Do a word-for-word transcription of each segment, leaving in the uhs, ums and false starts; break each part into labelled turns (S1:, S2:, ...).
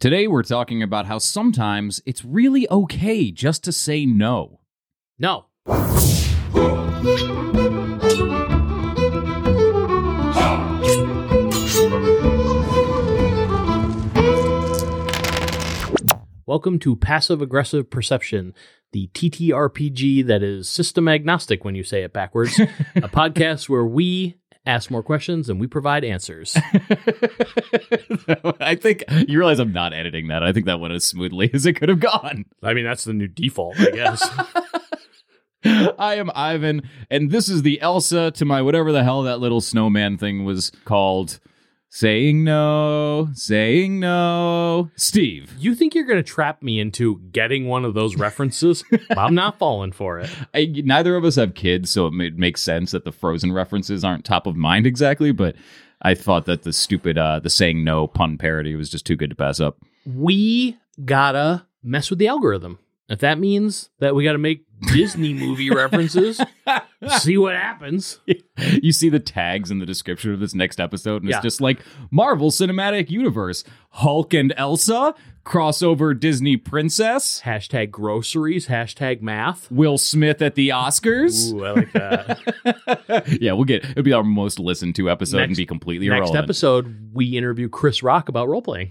S1: Today we're talking about how sometimes it's really okay just to say no.
S2: No. Welcome to Passive Aggressive Perception, the T T R P G that is system agnostic when you say it backwards, a podcast where we ask more questions and we provide answers.
S1: I think you realize I'm not editing that. I think that went as smoothly as it could have gone.
S2: I mean, that's the new default, I guess.
S1: I am Ivan, and this is the Elsa to my whatever the hell that little snowman thing was called. Saying no, saying no. Steve.
S2: You think you're going to trap me into getting one of those references? I'm not falling for it.
S1: I, neither of us have kids, so it may, makes sense that the Frozen references aren't top of mind exactly, but I thought that the stupid, uh, the saying no pun parody was just too good to pass up.
S2: We gotta mess with the algorithm. If that means that we gotta make Disney movie references, see what happens.
S1: You see the tags in the description of this next episode, and
S2: yeah.
S1: it's just like Marvel Cinematic Universe, Hulk and Elsa, crossover Disney princess,
S2: hashtag groceries, hashtag math,
S1: Will Smith at the Oscars.
S2: Ooh, I like that.
S1: Yeah, we'll get, it'll be our most listened to episode
S2: next,
S1: and be completely
S2: next
S1: irrelevant.
S2: Next episode, we interview Chris Rock about role-playing.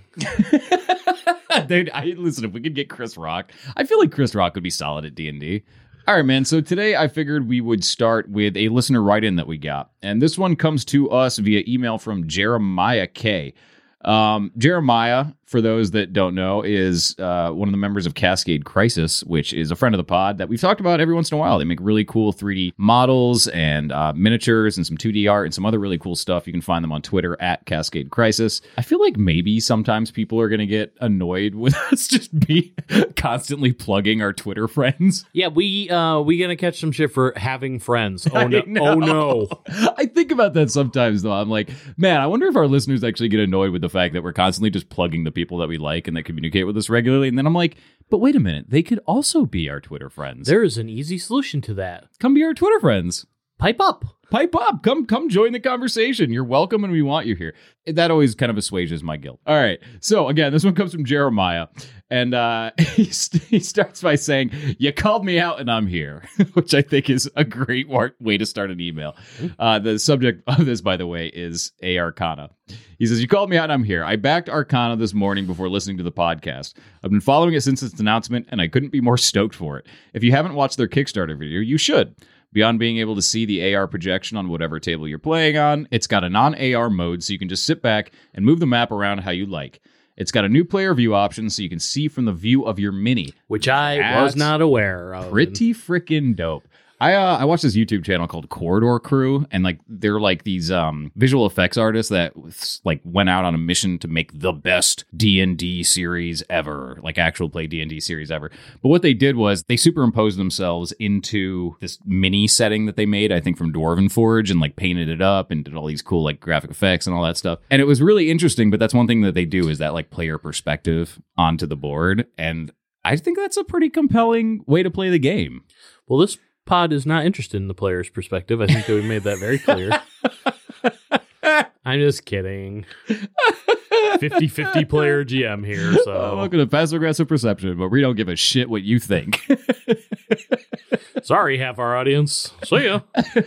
S1: Dude, I, listen, if we could get Chris Rock, I feel like Chris Rock would be solid at D and D. All right, man. So today I figured we would start with a listener write-in that we got. And this one comes to us via email from Jeremiah K. Um, Jeremiah, for those that don't know, is uh, one of the members of Cascade Crisis, which is a friend of the pod that we've talked about every once in a while. They make really cool three D models and uh, miniatures and some two D art and some other really cool stuff. You can find them on Twitter at Cascade Crisis. I feel like maybe sometimes people are going to get annoyed with us just be constantly plugging our Twitter friends.
S2: Yeah, we uh, we gonna catch some shit for having friends. Oh no! Oh no!
S1: I think about that sometimes, though. I'm like, man, I wonder if our listeners actually get annoyed with the fact that we're constantly just plugging the people that we like and that communicate with us regularly. And then I'm like, but wait a minute, they could also be our Twitter friends.
S2: There is an easy solution to that.
S1: Come be our Twitter friends.
S2: Pipe up.
S1: Pipe up. Come come join the conversation. You're welcome and we want you here. That always kind of assuages my guilt. All right. So again, this one comes from Jeremiah. And uh, he, st- he starts by saying, you called me out and I'm here, which I think is a great war- way to start an email. Uh, the subject of this, by the way, is A Arcana. He says, you called me out and I'm here. I backed Arcana this morning before listening to the podcast. I've been following it since its announcement and I couldn't be more stoked for it. If you haven't watched their Kickstarter video, you should. Beyond being able to see the A R projection on whatever table you're playing on, it's got a non-A R mode so you can just sit back and move the map around how you like. It's got a new player view option so you can see from the view of your mini.
S2: Which I That's was not aware of.
S1: Pretty freaking dope. I uh, I watched this YouTube channel called Corridor Crew, and like they're like these um, visual effects artists that like went out on a mission to make the best D and D series ever, like actual play D and D series ever. But what they did was they superimposed themselves into this mini setting that they made, I think from Dwarven Forge, and like painted it up and did all these cool like graphic effects and all that stuff. And it was really interesting, but that's one thing that they do is that like player perspective onto the board. And I think that's a pretty compelling way to play the game.
S2: Well, this pod is not interested in the player's perspective. I think that we made that very clear. I'm just kidding. fifty-fifty player G M here. So
S1: oh, welcome to Passive Aggressive Perception, but we don't give a shit what you think.
S2: Sorry, half our audience. See ya.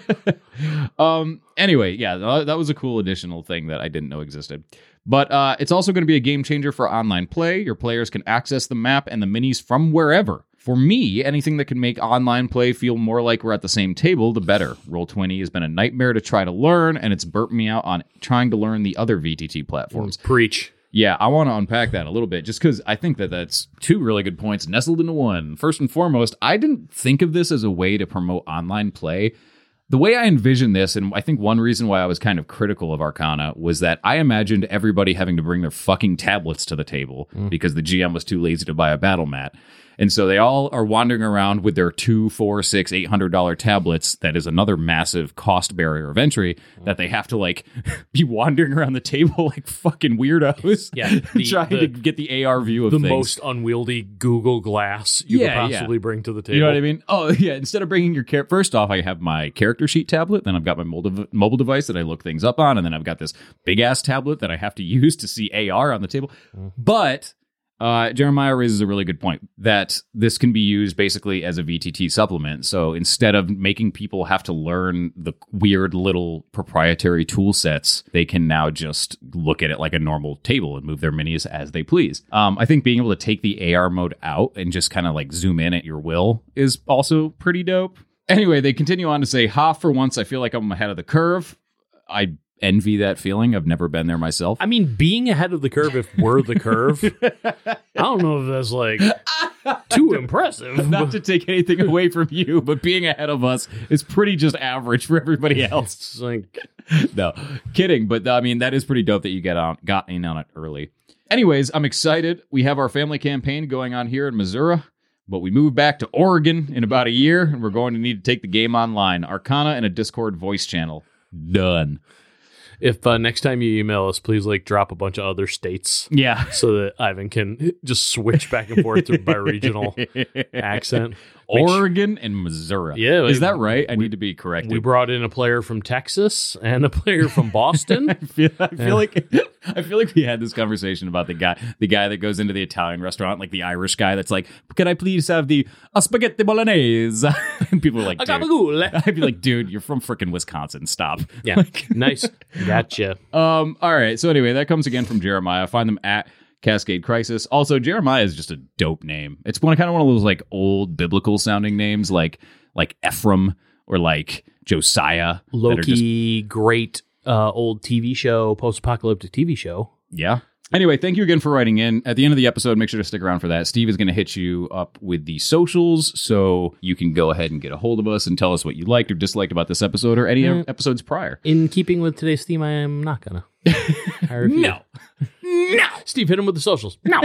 S1: um. Anyway, yeah, that was a cool additional thing that I didn't know existed. But uh, it's also going to be a game changer for online play. Your players can access the map and the minis from wherever. For me, anything that can make online play feel more like we're at the same table, the better. Roll twenty has been a nightmare to try to learn, and it's burnt me out on trying to learn the other V T T platforms.
S2: Preach.
S1: Yeah, I want to unpack that a little bit, just because I think that that's two really good points nestled into one. First and foremost, I didn't think of this as a way to promote online play. The way I envisioned this, and I think one reason why I was kind of critical of Arcana, was that I imagined everybody having to bring their fucking tablets to the table mm. because the G M was too lazy to buy a battle mat. And so they all are wandering around with their two, four, six, eight hundred dollar tablets. That is another massive cost barrier of entry that they have to like be wandering around the table like fucking weirdos. Yeah, the, trying the, to get the A R view of
S2: the
S1: things.
S2: most unwieldy Google Glass you
S1: yeah,
S2: could possibly
S1: yeah.
S2: bring to the table.
S1: You know what I mean? Oh yeah. Instead of bringing your char- first off, I have my character sheet tablet. Then I've got my mobile mobile device that I look things up on, and then I've got this big ass tablet that I have to use to see A R on the table. Mm. But Uh, Jeremiah raises a really good point that this can be used basically as a V T T supplement. So instead of making people have to learn the weird little proprietary tool sets, they can now just look at it like a normal table and move their minis as they please. Um, I think being able to take the A R mode out and just kind of like zoom in at your will is also pretty dope. Anyway, they continue on to say, ha, for once, I feel like I'm ahead of the curve. I envy that feeling. I've never been there myself.
S2: I mean, being ahead of the curve, if we're the curve, I don't know if that's like too impressive.
S1: Not to take anything away from you, but being ahead of us is pretty just average for everybody else.
S2: It's like,
S1: no, kidding. But I mean, that is pretty dope that you get on, got in on it early. Anyways, I'm excited. We have our family campaign going on here in Missouri, but we move back to Oregon in about a year, and we're going to need to take the game online. Arcana and a Discord voice channel. Done.
S2: if uh, next time you email us, please like drop a bunch of other states.
S1: Yeah.
S2: So that Ivan can just switch back and forth by regional accent.
S1: Oregon and Missouri.
S2: Yeah. Like,
S1: is that right? I need to be corrected.
S2: We brought in a player from Texas and a player from Boston.
S1: I feel, I feel yeah. like I feel like we had this conversation about the guy, the guy that goes into the Italian restaurant, like the Irish guy that's like, "Can I please have the a spaghetti bolognese?" And people are like, dude. I'd be like, "Dude, you're from freaking Wisconsin. Stop."
S2: Yeah.
S1: Like,
S2: nice. Gotcha.
S1: Um. All right. So anyway, that comes again from Jeremiah. Find them at Cascade Crisis. Also, Jeremiah is just a dope name. It's one kind of one of those like old biblical sounding names, like like Ephraim or like Josiah.
S2: Loki, just, great uh, old T V show, post-apocalyptic T V show.
S1: Yeah. Anyway, thank you again for writing in. At the end of the episode, make sure to stick around for that. Steve is going to hit you up with the socials, so you can go ahead and get a hold of us and tell us what you liked or disliked about this episode or any mm. episodes prior.
S2: In keeping with today's theme, I am not gonna.
S1: No. No.
S2: Steve, hit him with the socials. No.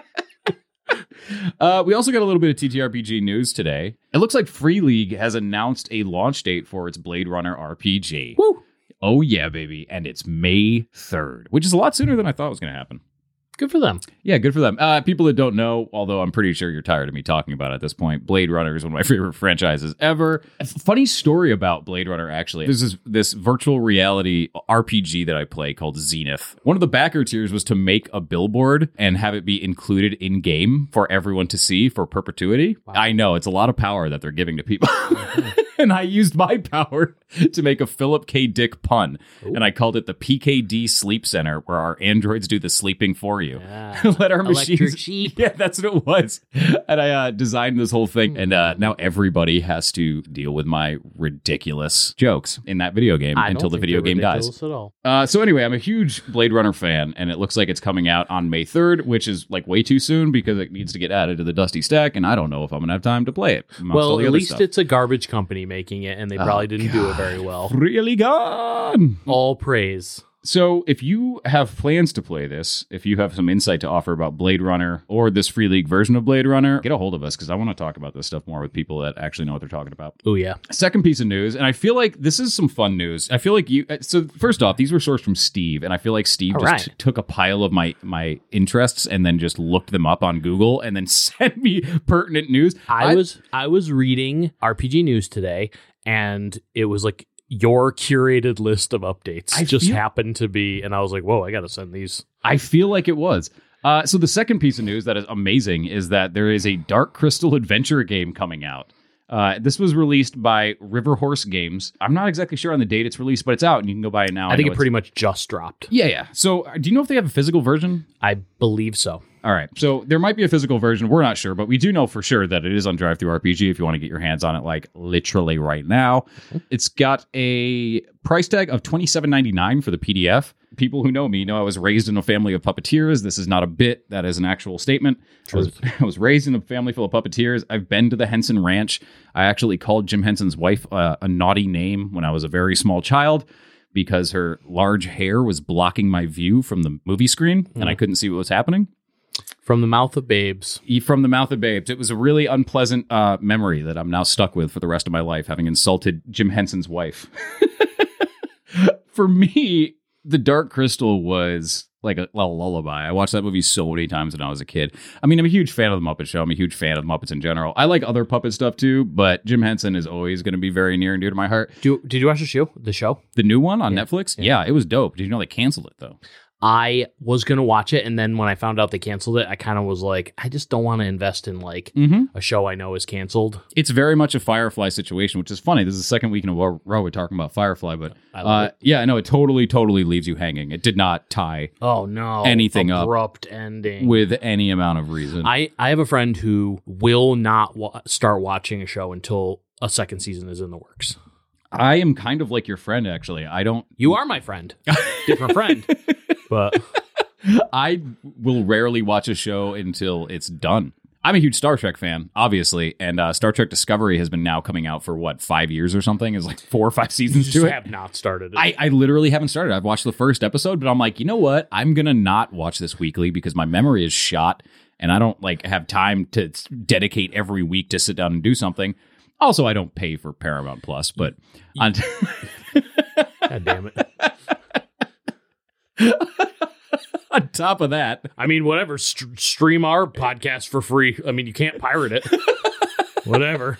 S1: uh, we also got a little bit of T T R P G news today. It looks like Free League has announced a launch date for its Blade Runner R P G.
S2: Woo!
S1: Oh, yeah, baby. And it's May third, which is a lot sooner than I thought was going to happen.
S2: Good for them.
S1: Yeah, good for them. Uh, people that don't know, although I'm pretty sure you're tired of me talking about it at this point, Blade Runner is one of my favorite franchises ever. A funny story about Blade Runner, actually. This is this virtual reality R P G that I play called Zenith. One of the backer tiers was to make a billboard and have it be included in-game for everyone to see for perpetuity. Wow. I know, it's a lot of power that they're giving to people. And I used my power to make a Philip K. Dick pun. Ooh. And I called it the P K D Sleep Center, where our androids do the sleeping for you.
S2: Yeah.
S1: Let our machines.
S2: Electric sheep.
S1: Yeah, that's what it was. And I uh, designed this whole thing. And uh, now everybody has to deal with my ridiculous jokes in that video game
S2: I
S1: until the video game dies.
S2: At all.
S1: Uh, so anyway, I'm a huge Blade Runner fan, and it looks like it's coming out on May third, which is like way too soon because it needs to get added to the Dusty Stack, and I don't know if I'm going to have time to play it.
S2: Well, at least stuff. It's a garbage company making it, and they probably oh, didn't God. do it very well.
S1: Really gone.
S2: All praise.
S1: So if you have plans to play this, if you have some insight to offer about Blade Runner or this Free League version of Blade Runner, get a hold of us because I want to talk about this stuff more with people that actually know what they're talking about.
S2: Oh, yeah.
S1: Second piece of news, and I feel like this is some fun news. I feel like you... So first off, these were sourced from Steve, and I feel like Steve
S2: All
S1: just
S2: right.
S1: t- took a pile of my, my interests and then just looked them up on Google and then sent me pertinent news.
S2: I, I was I was reading R P G News today, and it was like your curated list of updates I just feel, happened to be, and I was like, whoa, I got to send these.
S1: I feel like it was. Uh, so the second piece of news that is amazing is that there is a Dark Crystal adventure game coming out. Uh, this was released by River Horse Games. I'm not exactly sure on the date it's released, but it's out and you can go buy it now.
S2: I, I think it pretty much just dropped.
S1: Yeah, yeah. So uh, do you know if they have a physical version?
S2: I believe so.
S1: All right. So there might be a physical version. We're not sure, but we do know for sure that it is on DriveThruRPG if you want to get your hands on it, like literally right now. It's got a price tag of twenty-seven ninety-nine for the P D F. People who know me know I was raised in a family of puppeteers. This is not a bit. That is an actual statement. I was, I was raised in a family full of puppeteers. I've been to the Henson Ranch. I actually called Jim Henson's wife uh, a naughty name when I was a very small child, because her large hair was blocking my view from the movie screen, mm. and I couldn't see what was happening.
S2: From the mouth of babes.
S1: From the mouth of babes. It was a really unpleasant uh, memory that I'm now stuck with for the rest of my life, having insulted Jim Henson's wife. For me, The Dark Crystal was like a, a lullaby. I watched that movie so many times when I was a kid. I mean, I'm a huge fan of The Muppet Show. I'm a huge fan of Muppets in general. I like other puppet stuff too, but Jim Henson is always going to be very near and dear to my heart.
S2: Do, did you watch the show? The show?
S1: The new one on
S2: yeah.
S1: Netflix?
S2: Yeah.
S1: yeah, it was dope. Did you know they canceled it though?
S2: I was going to watch it, and then when I found out they canceled it, I kind of was like, I just don't want to invest in like
S1: Mm-hmm.
S2: a show I know is canceled.
S1: It's very much a Firefly situation, which is funny. This is the second week in a row we're talking about Firefly, but
S2: I love
S1: uh,
S2: it.
S1: yeah, no, it totally, totally leaves you hanging. It did not tie
S2: Oh no.
S1: anything up
S2: Abrupt ending.
S1: with any amount of reason.
S2: I, I have a friend who will not wa- start watching a show until a second season is in the works.
S1: I am kind of like your friend, actually. I don't.
S2: You are my friend. Different friend. But
S1: I will rarely watch a show until it's done. I'm a huge Star Trek fan, obviously, and uh, Star Trek Discovery has been now coming out for, what, five years or something? It's like four or five
S2: you
S1: seasons
S2: just
S1: to it.
S2: have not started it.
S1: I, I literally haven't started. I've watched the first episode, but I'm like, you know what? I'm going to not watch this weekly because my memory is shot, and I don't like have time to dedicate every week to sit down and do something. Also, I don't pay for Paramount Plus, but on t-
S2: God damn it.
S1: on top of that,
S2: I mean, whatever. St- stream our podcast for free. I mean, you can't pirate it. Whatever.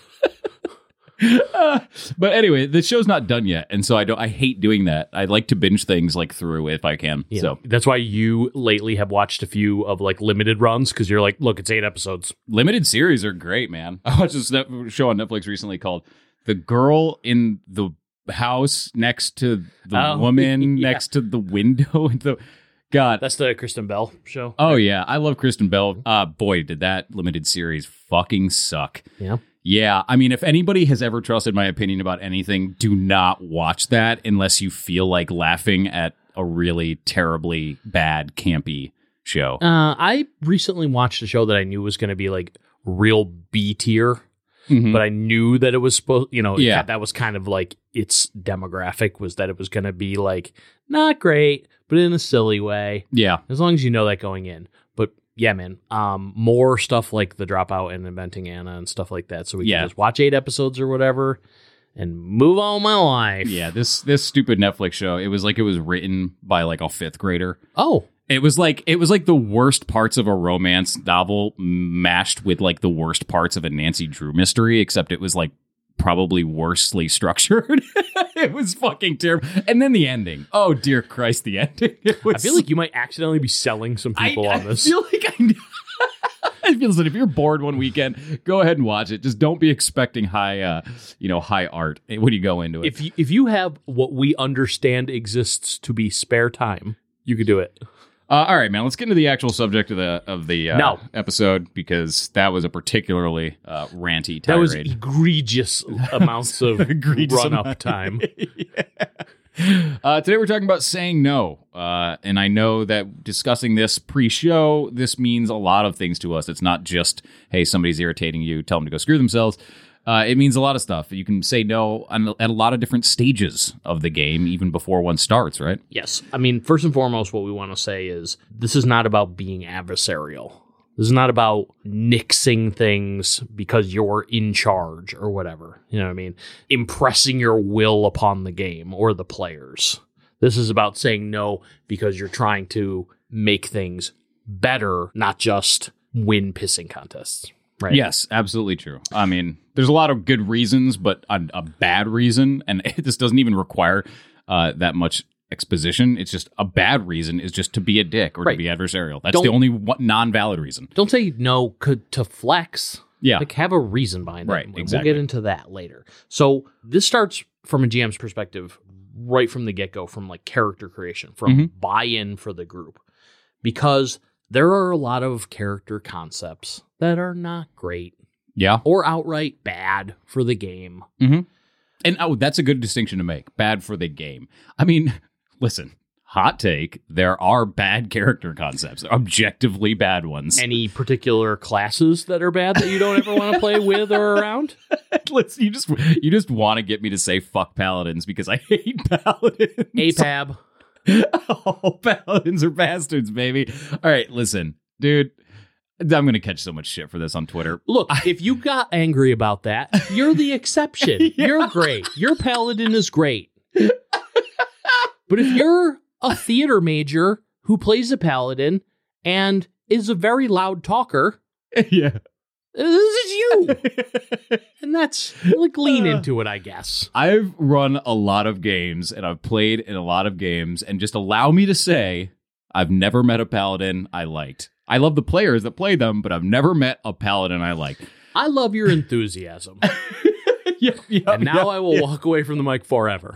S1: uh, but anyway, the show's not done yet, and so I don't. I hate doing that. I like to binge things like through if I can.
S2: Yeah.
S1: So
S2: That's why you lately have watched a few of like limited runs because you're like, look, it's eight episodes.
S1: limited series are great, man. I watched this net- show on Netflix recently called "The Girl in the House Next to the
S2: Oh,
S1: Woman
S2: yeah.
S1: Next to the Window." the God,
S2: That's the Kristen Bell show.
S1: oh yeah, I love Kristen Bell. Uh, boy, did that limited series fucking suck.
S2: Yeah.
S1: Yeah, I mean, if anybody has ever trusted my opinion about anything, do not watch that unless you feel like laughing at a really terribly bad, campy show.
S2: Uh, I recently watched a show that I knew was going to be like real B tier,
S1: Mhm.
S2: but I knew that it was supposed, you know,
S1: Yeah.
S2: it, that was kind of like its demographic was that it was going to be like not great, but in a silly way.
S1: Yeah,
S2: As long as you know that going in. But yeah, man, um, more stuff like The Dropout and Inventing Anna and stuff like that. So we
S1: Yeah.
S2: can just watch eight episodes or whatever and move on my life.
S1: yeah. This this stupid Netflix show. It was like it was written by like a fifth grader.
S2: Oh,
S1: It was like it was like the worst parts of a romance novel mashed with like the worst parts of a Nancy Drew mystery, except it was like probably worsely structured. It was fucking terrible. And then the ending. Oh dear Christ, the ending. It was
S2: I feel like you might accidentally be selling some people
S1: I,
S2: on this.
S1: I feel like I I feel like if you're bored one weekend, go ahead and watch it. Just don't be expecting high uh you know, high art when you go into it.
S2: If you, if you have what we understand exists to be spare time, you could do it.
S1: Uh, all right, man. Let's get into the actual subject of the of the uh,
S2: No.
S1: episode because that was a particularly uh, ranty tirade.
S2: That was egregious amounts of
S1: Egregious
S2: run up
S1: amount.
S2: time.
S1: Yeah. Uh, today we're talking about saying no, uh, and I know that discussing this pre-show, this means a lot of things to us. It's not just, hey, somebody's irritating you, tell them to go screw themselves. Uh, it means a lot of stuff. You can say no on, at a lot of different stages of the game, even before one starts, right?
S2: Yes. I mean, first and foremost, what we want to say is this is not about being adversarial. This is not about nixing things because you're in charge or whatever. You know what I mean? Impressing your will upon the game or the players. This is about saying no because you're trying to make things better, not just win pissing contests. Right?
S1: Yes, absolutely true. I mean, there's a lot of good reasons, but a, a bad reason, and this doesn't even require uh, that much exposition. It's just a bad reason is just to be a dick or
S2: Right.
S1: to be adversarial. That's
S2: Don't-
S1: the only one, non-valid reason.
S2: Don't say no could to flex.
S1: Yeah.
S2: Like have a reason behind it.
S1: Right,
S2: And
S1: exactly.
S2: We'll get into that later. So this starts from a G M's perspective right from the get-go, from like character creation, from
S1: Mhm.
S2: buy-in for the group. Because there are a lot of character concepts that are not great
S1: Yeah.
S2: or outright bad for the game.
S1: And oh, that's a good distinction to make. Bad for the game. I mean, listen, hot take, there are bad character concepts, objectively bad ones.
S2: Any particular classes that are bad that you don't ever want to play with or around?
S1: Listen, you just you just want to get me to say fuck paladins because I hate paladins.
S2: A P A B.
S1: Oh, paladins are bastards, baby. All right, listen, dude. I'm going to catch so much shit for this on Twitter.
S2: Look, if you got angry about that, you're the exception.
S1: Yeah.
S2: You're great. Your paladin is great. But if you're a theater major who plays a paladin and is a very loud talker,
S1: Yeah.
S2: this is you. And that's, like, lean into it, I guess.
S1: I've run a lot of games and I've played in a lot of games, and just allow me to say I've never met a paladin I liked. I love the players that play them, but I've never met a paladin I like.
S2: I love your enthusiasm.
S1: yeah, yeah,
S2: and now
S1: yeah,
S2: I will
S1: yeah.
S2: walk away from the mic forever.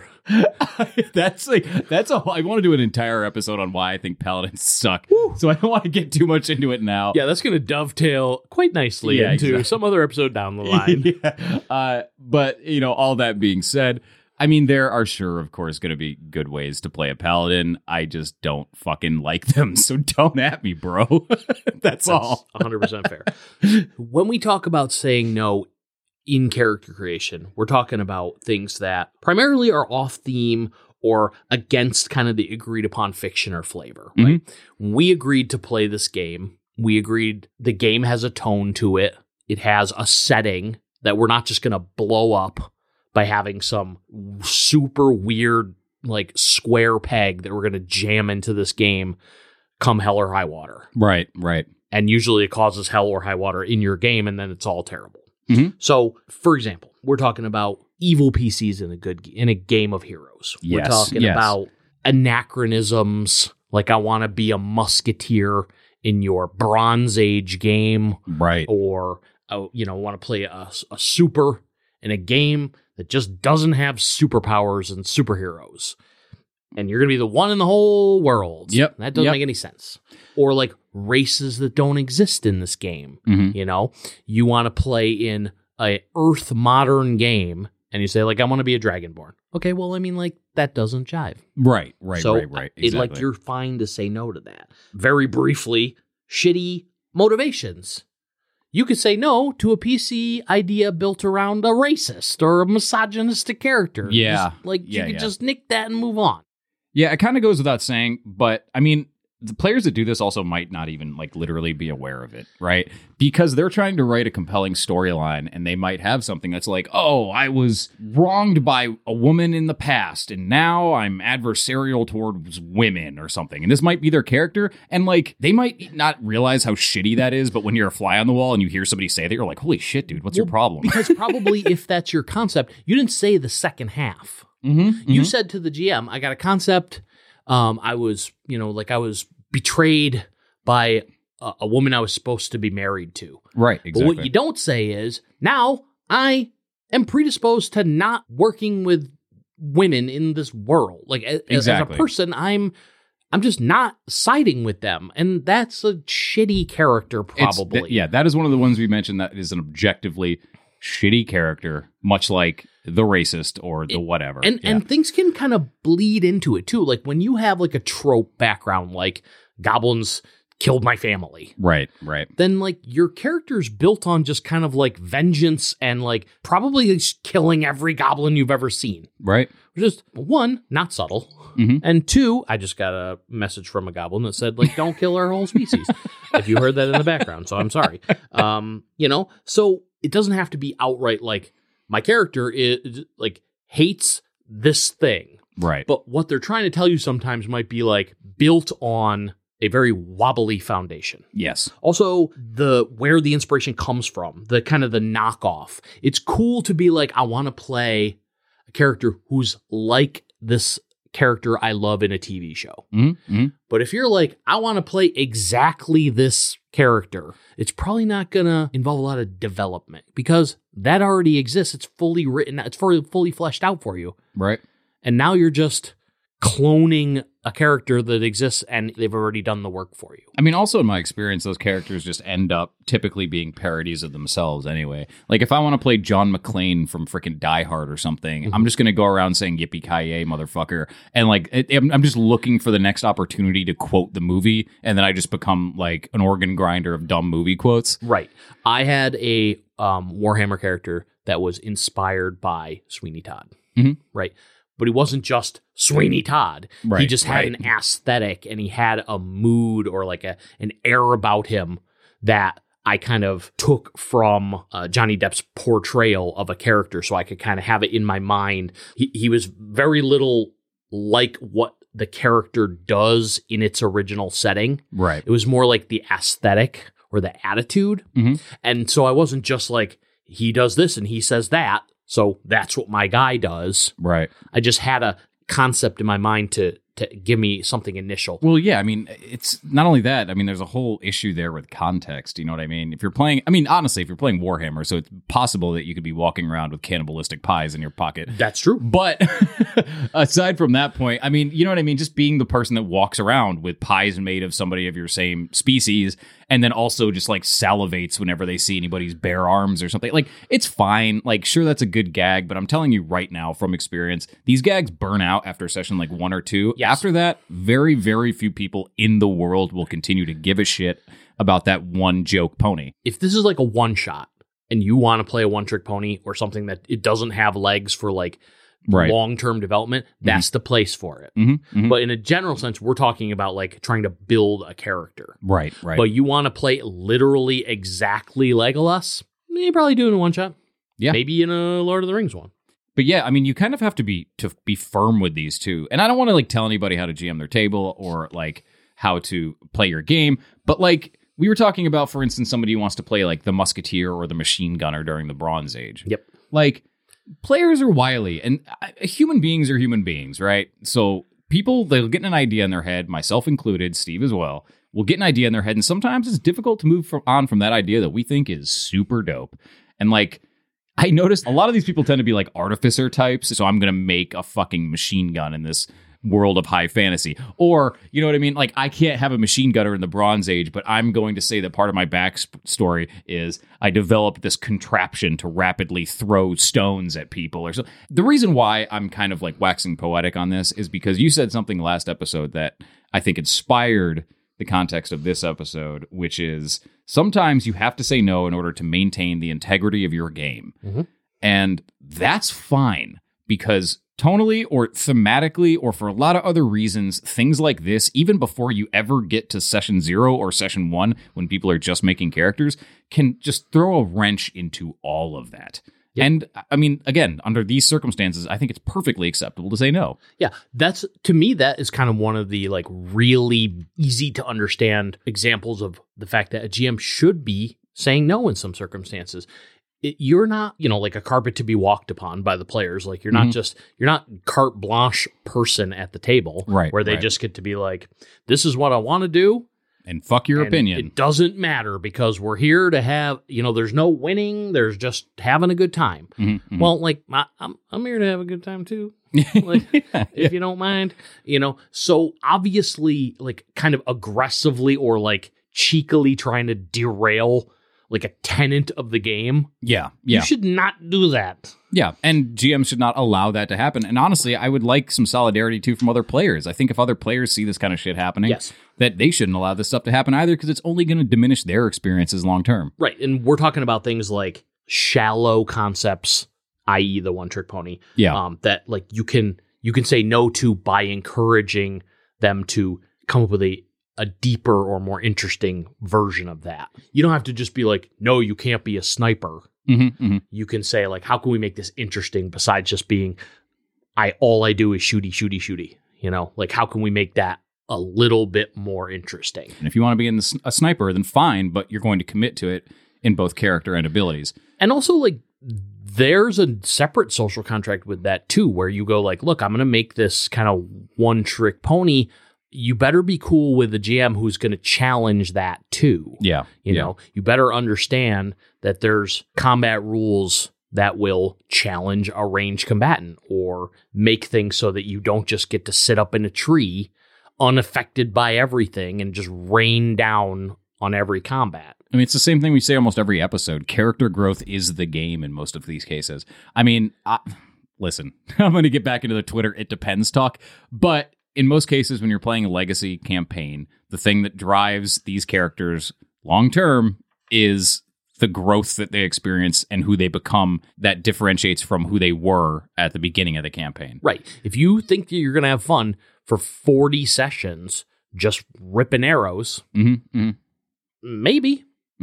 S1: that's like that's a. I want to do an entire episode on why I think paladins suck. Woo. So I don't want to get too much into it now.
S2: Yeah, that's going to dovetail quite nicely
S1: Yeah,
S2: into
S1: exactly.
S2: some other episode down the line.
S1: yeah. uh, but you know, all that being said, I mean, there are sure, of course, going to be good ways to play a paladin. I just don't fucking like them, so don't at me, bro. That's,
S2: That's
S1: all.
S2: one hundred percent fair. When we talk about saying no in character creation, we're talking about things that primarily are off theme or against kind of the agreed upon fiction or flavor, right? Mm-hmm. We agreed to play this game. We agreed the game has a tone to it. It has a setting that we're not just going to blow up by having some super weird, like, square peg that we're going to jam into this game come hell or high water.
S1: Right, right.
S2: And usually it causes hell or high water in your game, and then it's all terrible.
S1: Mm-hmm.
S2: So, for example, we're talking about evil P Cs in a good in a game of heroes.
S1: Yes,
S2: we're talking
S1: yes.
S2: about anachronisms, like I want to be a musketeer in your Bronze Age game,
S1: right?
S2: Or uh, you know, want to play a, a super in a game that just doesn't have superpowers and superheroes. And you're going to be the one in the whole world.
S1: Yep.
S2: That doesn't
S1: yep.
S2: make any sense. Or like races that don't exist in this game.
S1: Mm-hmm.
S2: You know, you want to play in a Earth modern game and you say like, I want to be a Dragonborn. Okay. Well, I mean, like that doesn't jive.
S1: Right. Right.
S2: So
S1: right. Right.
S2: Exactly. It, like you're fine to say no to that. Very briefly, shitty motivations. You could say no to a P C idea built around a racist or a misogynistic character.
S1: Yeah.
S2: Just, like,
S1: yeah,
S2: you could
S1: yeah.
S2: just nick that and move on.
S1: Yeah, it kind of goes without saying, but I mean, the players that do this also might not even like literally be aware of it, right? Because they're trying to write a compelling storyline and they might have something that's like, oh, I was wronged by a woman in the past and now I'm adversarial towards women or something. And this might be their character. And like, they might not realize how shitty that is. But when you're a fly on the wall and you hear somebody say that, you're like, holy shit, dude, what's
S2: Well,
S1: your problem?
S2: Because probably if that's your concept, you didn't say the second half.
S1: Mm-hmm,
S2: You
S1: mm-hmm.
S2: said to the G M, I got a concept. Um, I was, you know, like I was betrayed by a, a woman I was supposed to be married to.
S1: Right, exactly.
S2: But what you don't say is, now I am predisposed to not working with women in this world. Like as,
S1: Exactly.
S2: as a person, I'm I'm just not siding with them. And that's a shitty character,
S1: It's-
S2: probably.
S1: th- yeah, that is one of the ones we mentioned that is an objectively shitty character, much like the racist or the whatever.
S2: And
S1: yeah.
S2: and things can kind of bleed into it too. Like when you have like a trope background, like goblins killed my family.
S1: Right, right.
S2: Then like your character's built on just kind of like vengeance and like probably just killing every goblin you've ever seen.
S1: Right.
S2: Just one, not subtle.
S1: Mm-hmm.
S2: And two, I just got a message from a goblin that said, like, don't kill our whole species. If you heard that in the background, so I'm sorry. Um, you know, so it doesn't have to be outright like my character is like hates this thing.
S1: Right.
S2: But what they're trying to tell you sometimes might be like built on a very wobbly foundation.
S1: Yes.
S2: Also, the where the inspiration comes from, the kind of the knockoff. It's cool to be like, I want to play a character who's like this character I love in a T V show.
S1: Mm-hmm. Mm-hmm.
S2: But if you're like, I want to play exactly this character, it's probably not going to involve a lot of development because that already exists. It's fully written. It's fully, fully fleshed out for you.
S1: Right.
S2: And now you're just cloning a character that exists and they've already done the work for you.
S1: I mean, also in my experience, those characters just end up typically being parodies of themselves anyway. Like if I want to play John McClane from freaking Die Hard or something, mm-hmm. I'm just going to go around saying yippee-ki-yay, motherfucker. And like, it, I'm just looking for the next opportunity to quote the movie. And then I just become like an organ grinder of dumb movie quotes.
S2: Right. I had a um, Warhammer character that was inspired by Sweeney Todd.
S1: Mm-hmm.
S2: Right. But he wasn't just Sweeney Todd.
S1: Right,
S2: he just had
S1: right.
S2: an aesthetic and he had a mood or like a an air about him that I kind of took from uh, Johnny Depp's portrayal of a character so I could kind of have it in my mind. He, he was very little like what the character does in its original setting.
S1: Right.
S2: It was more like the aesthetic or the attitude.
S1: Mm-hmm.
S2: And so I wasn't just like, he does this and he says that, so that's what my guy does.
S1: Right.
S2: I just had a concept in my mind to to give me something initial.
S1: Well, yeah, I mean, it's not only that. I mean, there's a whole issue there with context. You know what I mean? If you're playing, I mean, honestly, if you're playing Warhammer, so it's possible that you could be walking around with cannibalistic pies in your pocket.
S2: That's true.
S1: But aside from that point, I mean, you know what I mean? Just being the person that walks around with pies made of somebody of your same species, and then also just like salivates whenever they see anybody's bare arms or something. Like, it's fine. Like, sure, that's a good gag, but I'm telling you right now from experience, these gags burn out after session like one or two.
S2: Yes.
S1: After that, very, very few people in the world will continue to give a shit about that one joke pony.
S2: If this is like a one shot and you want to play a one trick pony or something that it doesn't have legs for like
S1: Right.
S2: long-term development, that's mm-hmm. the place for it.
S1: Mm-hmm, mm-hmm.
S2: But in a general sense, we're talking about like trying to build a character.
S1: Right, right.
S2: But you want to play literally exactly Legolas, you probably do it in one shot.
S1: Yeah.
S2: Maybe in a Lord of the Rings one.
S1: But yeah, I mean, you kind of have to be to be firm with these two. And I don't want to like tell anybody how to G M their table or like how to play your game. But like we were talking about, for instance, somebody who wants to play like the Musketeer or the Machine Gunner during the Bronze Age.
S2: Yep.
S1: Like, players are wily, and uh, human beings are human beings, right? So people, they'll get an idea in their head, myself included, Steve as well, will get an idea in their head, and sometimes it's difficult to move from, on from that idea that we think is super dope. And like, I noticed a lot of these people tend to be like artificer types, so I'm going to make a fucking machine gun in this world of high fantasy. Or, you know what I mean? Like, I can't have a machine gunner in the Bronze Age, but I'm going to say that part of my backstory is I developed this contraption to rapidly throw stones at people. Or so. The reason why I'm kind of like waxing poetic on this is because you said something last episode that I think inspired the context of this episode, which is sometimes you have to say no in order to maintain the integrity of your game.
S2: Mm-hmm.
S1: And that's fine, because tonally or thematically or for a lot of other reasons, things like this, even before you ever get to session zero or session one, when people are just making characters, can just throw a wrench into all of that. Yep. And I mean, again, under these circumstances, I think it's perfectly acceptable to say no.
S2: Yeah, that's, to me, that is kind of one of the like really easy to understand examples of the fact that a G M should be saying no in some circumstances. It, you're not, you know, like a carpet to be walked upon by the players. Like, you're not mm-hmm. just, you're not carte blanche person at the table,
S1: right?
S2: Where they
S1: right.
S2: just get to be like, this is what I want to do.
S1: And fuck your
S2: and
S1: opinion.
S2: It doesn't matter because we're here to have, you know, there's no winning. There's just having a good time.
S1: Mm-hmm, mm-hmm.
S2: Well, like, I, I'm, I'm here to have a good time too. Like, yeah, if you don't mind, you know, so obviously like kind of aggressively or like cheekily trying to derail like a tenant of the game.
S1: Yeah, yeah.
S2: You should not do that.
S1: Yeah, and G Ms should not allow that to happen. And honestly, I would like some solidarity, too, from other players. I think if other players see this kind of shit happening,
S2: yes.
S1: that they shouldn't allow this stuff to happen either, because it's only going to diminish their experiences long term.
S2: Right, and we're talking about things like shallow concepts, that is the one-trick pony,
S1: yeah.
S2: um, that like you can you can say no to by encouraging them to come up with a a deeper or more interesting version of that. You don't have to just be like, no, you can't be a sniper.
S1: Mm-hmm, mm-hmm.
S2: You can say like, how can we make this interesting besides just being, I all I do is shooty, shooty, shooty. You know, like how can we make that a little bit more interesting?
S1: And if you want to be in the, a sniper, then fine, but you're going to commit to it in both character and abilities.
S2: And also like, there's a separate social contract with that too, where you go like, look, I'm going to make this kind of one trick pony. You better be cool with the G M who's going to challenge that too.
S1: Yeah.
S2: You
S1: yeah.
S2: know, you better understand that there's combat rules that will challenge a ranged combatant or make things so that you don't just get to sit up in a tree unaffected by everything and just rain down on every combat.
S1: I mean, it's the same thing we say almost every episode. Character growth is the game in most of these cases. I mean, I, listen, I'm going to get back into the Twitter it depends talk, but in most cases, when you're playing a legacy campaign, the thing that drives these characters long-term is the growth that they experience and who they become that differentiates from who they were at the beginning of the campaign.
S2: Right. If you think that you're going to have fun for forty sessions just ripping arrows,
S1: mm-hmm, mm-hmm.
S2: maybe.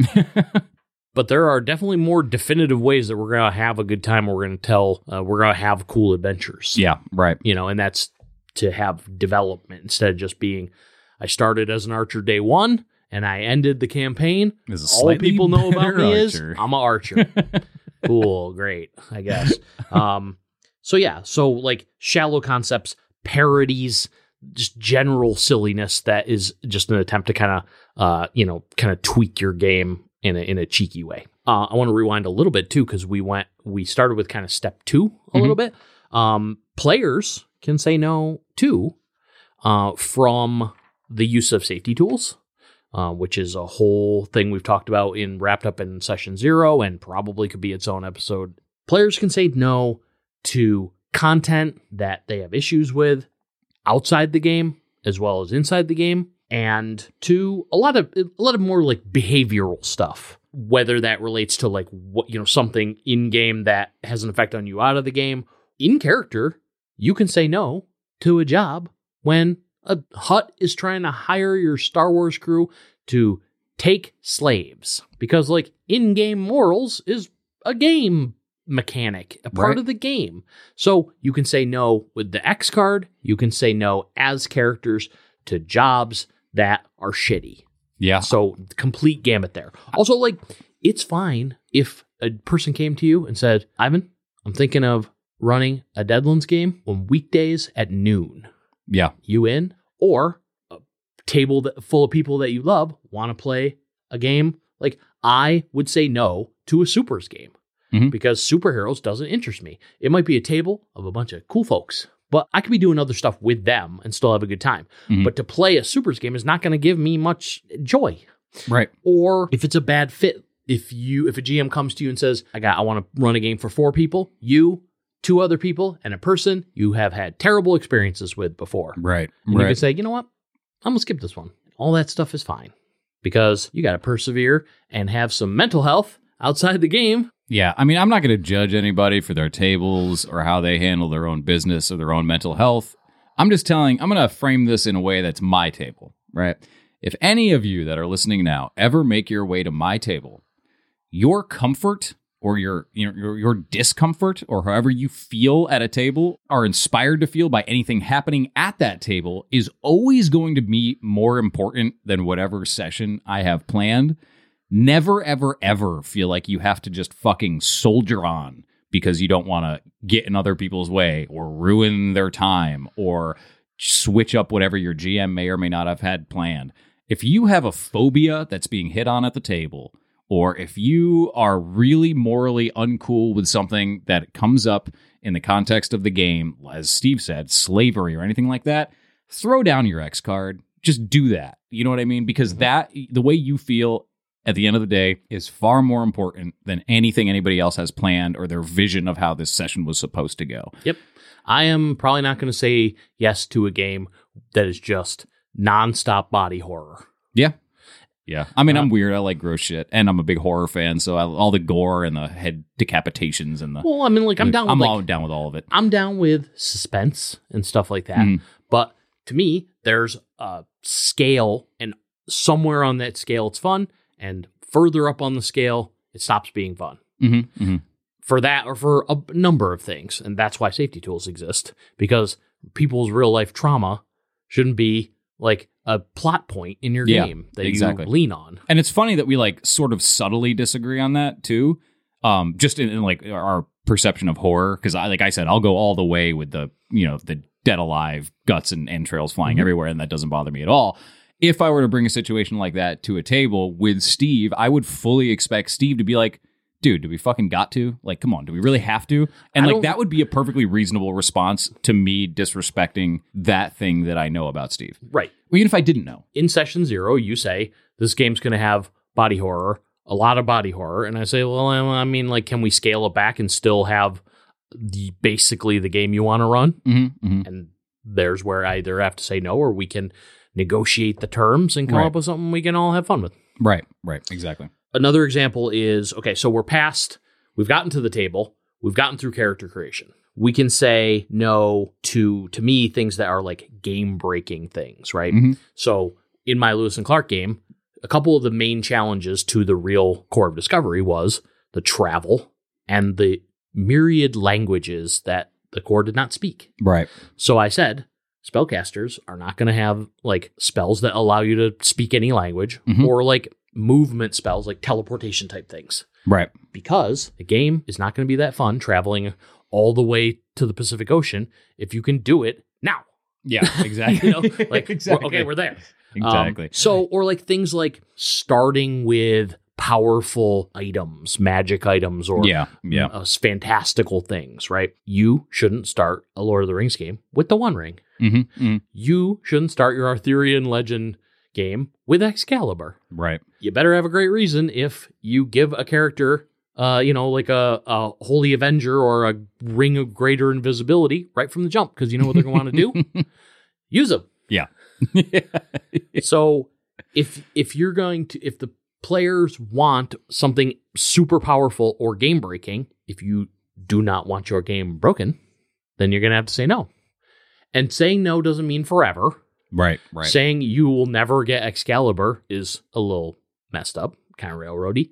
S2: But there are definitely more definitive ways that we're going to have a good time. We're going to tell, uh, we're going to have cool adventures.
S1: Yeah, right.
S2: You know, and that's to have development instead of just being, I started as an archer day one and I ended the campaign. All people know about me is I'm an archer. Cool, great, I guess. Um, so yeah, so like shallow concepts, parodies just general silliness that is just an attempt to kind of, uh, you know, kind of tweak your game in a, in a cheeky way. Uh, I want to rewind a little bit too, because we went, we started with kind of step two a mm-hmm. little bit. Um, players can say no too, uh, from the use of safety tools, uh, which is a whole thing we've talked about in wrapped up in session zero and probably could be its own episode. Players can say no to content that they have issues with outside the game as well as inside the game, and to a lot of a lot of more like behavioral stuff, whether that relates to like what, you know, something in game that has an effect on you out of the game. In character, you can say no to a job when a Hutt is trying to hire your Star Wars crew to take slaves, because like in-game morals is a game mechanic, a part
S1: right.
S2: of the game. So you can say no with the X card. You can say no as characters to jobs that are shitty.
S1: Yeah.
S2: So complete gamut there. Also, like, it's fine if a person came to you and said, Ivan, I'm thinking of running a Deadlands game on weekdays at noon.
S1: Yeah.
S2: You in? Or a table that, full of people that you love want to play a game. Like, I would say no to a Supers game. Mm-hmm. Because superheroes doesn't interest me. It might be a table of a bunch of cool folks, but I could be doing other stuff with them and still have a good time. Mm-hmm. But to play a Supers game is not going to give me much joy.
S1: Right.
S2: Or if it's a bad fit, if you if a G M comes to you and says, I got I want to run a game for four people, you, two other people, and a person you have had terrible experiences with before.
S1: Right.
S2: And
S1: right.
S2: you can say, you know what? I'm going to skip this one. All that stuff is fine. Because you got to persevere and have some mental health outside the game.
S1: Yeah, I mean, I'm not going to judge anybody for their tables or how they handle their own business or their own mental health. I'm just telling, I'm going to frame this in a way that's my table, right? If any of you that are listening now ever make your way to my table, your comfort or your, you know, your, your discomfort or however you feel at a table are inspired to feel by anything happening at that table is always going to be more important than whatever session I have planned. Never, ever, ever feel like you have to just fucking soldier on because you don't want to get in other people's way or ruin their time or switch up whatever your G M may or may not have had planned. If you have a phobia that's being hit on at the table, or if you are really morally uncool with something that comes up in the context of the game, as Steve said, slavery or anything like that, throw down your X card. Just do that. You know what I mean? Because that, the way you feel at the end of the day is far more important than anything anybody else has planned or their vision of how this session was supposed to go.
S2: Yep. I am probably not going to say yes to a game that is just nonstop body horror.
S1: Yeah. Yeah. I mean, uh, I'm weird. I like gross shit. And I'm a big horror fan. So I, all the gore and the head decapitations and the...
S2: Well, I mean, like, I'm down with...
S1: I'm
S2: like,
S1: all down with all of it.
S2: I'm down with suspense and stuff like that. Mm. But to me, there's a scale, and somewhere on that scale, it's fun. And further up on the scale, it stops being fun.
S1: Mm-hmm, mm-hmm.
S2: For that or for a number of things. And that's why safety tools exist. Because people's real life trauma shouldn't be like a plot point in your
S1: yeah,
S2: game that
S1: exactly.
S2: you lean on.
S1: And it's funny that we like sort of subtly disagree on that too. Um, just in, in like our perception of horror. Because I, like I said, I'll go all the way with the, you know, the dead alive guts and entrails flying mm-hmm. everywhere. And that doesn't bother me at all. If I were to bring a situation like that to a table with Steve, I would fully expect Steve to be like, dude, do we fucking got to? Like, come on, do we really have to? And like, that would be a perfectly reasonable response to me disrespecting that thing that I know about Steve.
S2: Right.
S1: Well, even if I didn't know.
S2: In session zero, you say, this game's going to have body horror, a lot of body horror. And I say, well, I mean, like, can we scale it back and still have the basically the game you want to run?
S1: Mm-hmm, mm-hmm.
S2: And there's where I either have to say no, or we can negotiate the terms and come
S1: right.
S2: up with something we can all have fun with.
S1: Right, right, exactly.
S2: Another example is, okay, so we're past, we've gotten to the table, we've gotten through character creation. We can say no to, to me, things that are like game-breaking things, right?
S1: Mm-hmm.
S2: So in my Lewis and Clark game, a couple of the main challenges to the real core of Discovery was the travel and the myriad languages that the core did not speak.
S1: Right.
S2: So I said, spellcasters are not going to have like spells that allow you to speak any language mm-hmm. or like movement spells, like teleportation type things.
S1: Right.
S2: Because the game is not going to be that fun traveling all the way to the Pacific Ocean if you can do it now.
S1: Yeah, exactly.
S2: You know, like
S1: exactly.
S2: we're, okay, we're there.
S1: Exactly.
S2: Um, so, or like things like starting with powerful items, magic items, or
S1: yeah, yeah.
S2: uh, fantastical things, right? You shouldn't start a Lord of the Rings game with the One Ring.
S1: Mm-hmm, mm-hmm.
S2: You shouldn't start your Arthurian Legend game with Excalibur.
S1: Right.
S2: You better have a great reason if you give a character, uh, you know, like a, a Holy Avenger or a Ring of Greater Invisibility right from the jump, because you know what they're going to want to do? Use them.
S1: Yeah.
S2: So if if you're going to, if the players want something super powerful or game breaking, if you do not want your game broken, then you're going to have to say no. And saying no doesn't mean forever.
S1: Right, right.
S2: Saying you will never get Excalibur is a little messed up, kind of railroady.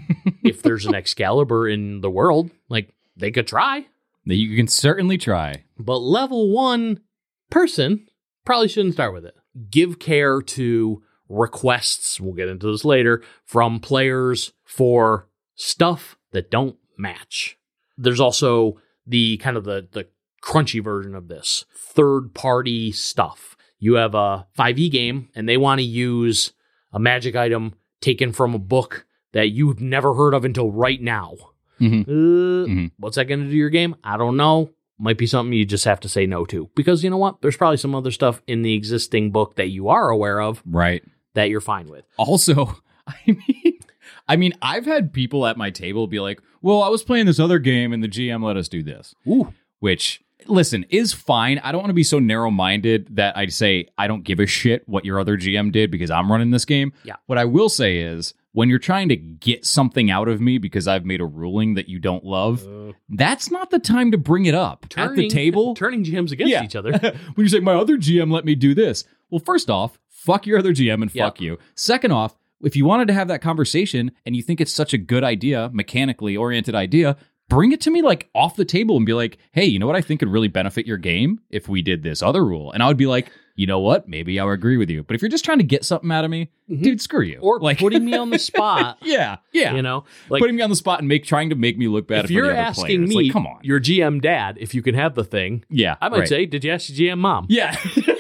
S2: If there's an Excalibur in the world, like, they could try.
S1: You can certainly try.
S2: But level one person probably shouldn't start with it. Give care to requests, we'll get into this later, from players for stuff that don't match. There's also the kind of the, the crunchy version of this, third-party stuff. You have a five E game, and they want to use a magic item taken from a book that you've never heard of until right now.
S1: Mm-hmm.
S2: Uh,
S1: mm-hmm.
S2: What's that going to do to your game? I don't know. Might be something you just have to say no to. Because you know what? There's probably some other stuff in the existing book that you are aware of.
S1: Right.
S2: That you're fine with.
S1: Also, I mean, I mean, I've had people at my table be like, well, I was playing this other game and the G M let us do this.
S2: Ooh.
S1: Which, listen, is fine. I don't want to be so narrow-minded that I say I don't give a shit what your other G M did because I'm running this game.
S2: Yeah.
S1: What I will say is, when you're trying to get something out of me because I've made a ruling that you don't love, uh, that's not the time to bring it up turning, at the table.
S2: Turning G Ms against
S1: yeah.
S2: each other.
S1: When you say, my other G M let me do this. Well, first off, fuck your other G M and fuck yep. you. Second off, if you wanted to have that conversation and you think it's such a good idea, mechanically oriented idea, bring it to me like off the table and be like, hey, you know what I think could really benefit your game if we did this other rule? And I would be like, you know what? Maybe I would agree with you. But if you're just trying to get something out of me, mm-hmm. dude, screw you.
S2: Or
S1: like
S2: putting me on the spot.
S1: yeah, yeah.
S2: You know, like
S1: putting me on the spot and make trying to make me look bad.
S2: If you're
S1: for the other
S2: asking
S1: players.
S2: me,
S1: like, come on,
S2: your G M dad, if you can have the thing,
S1: yeah,
S2: I might
S1: right.
S2: say, did you ask your G M mom?
S1: Yeah,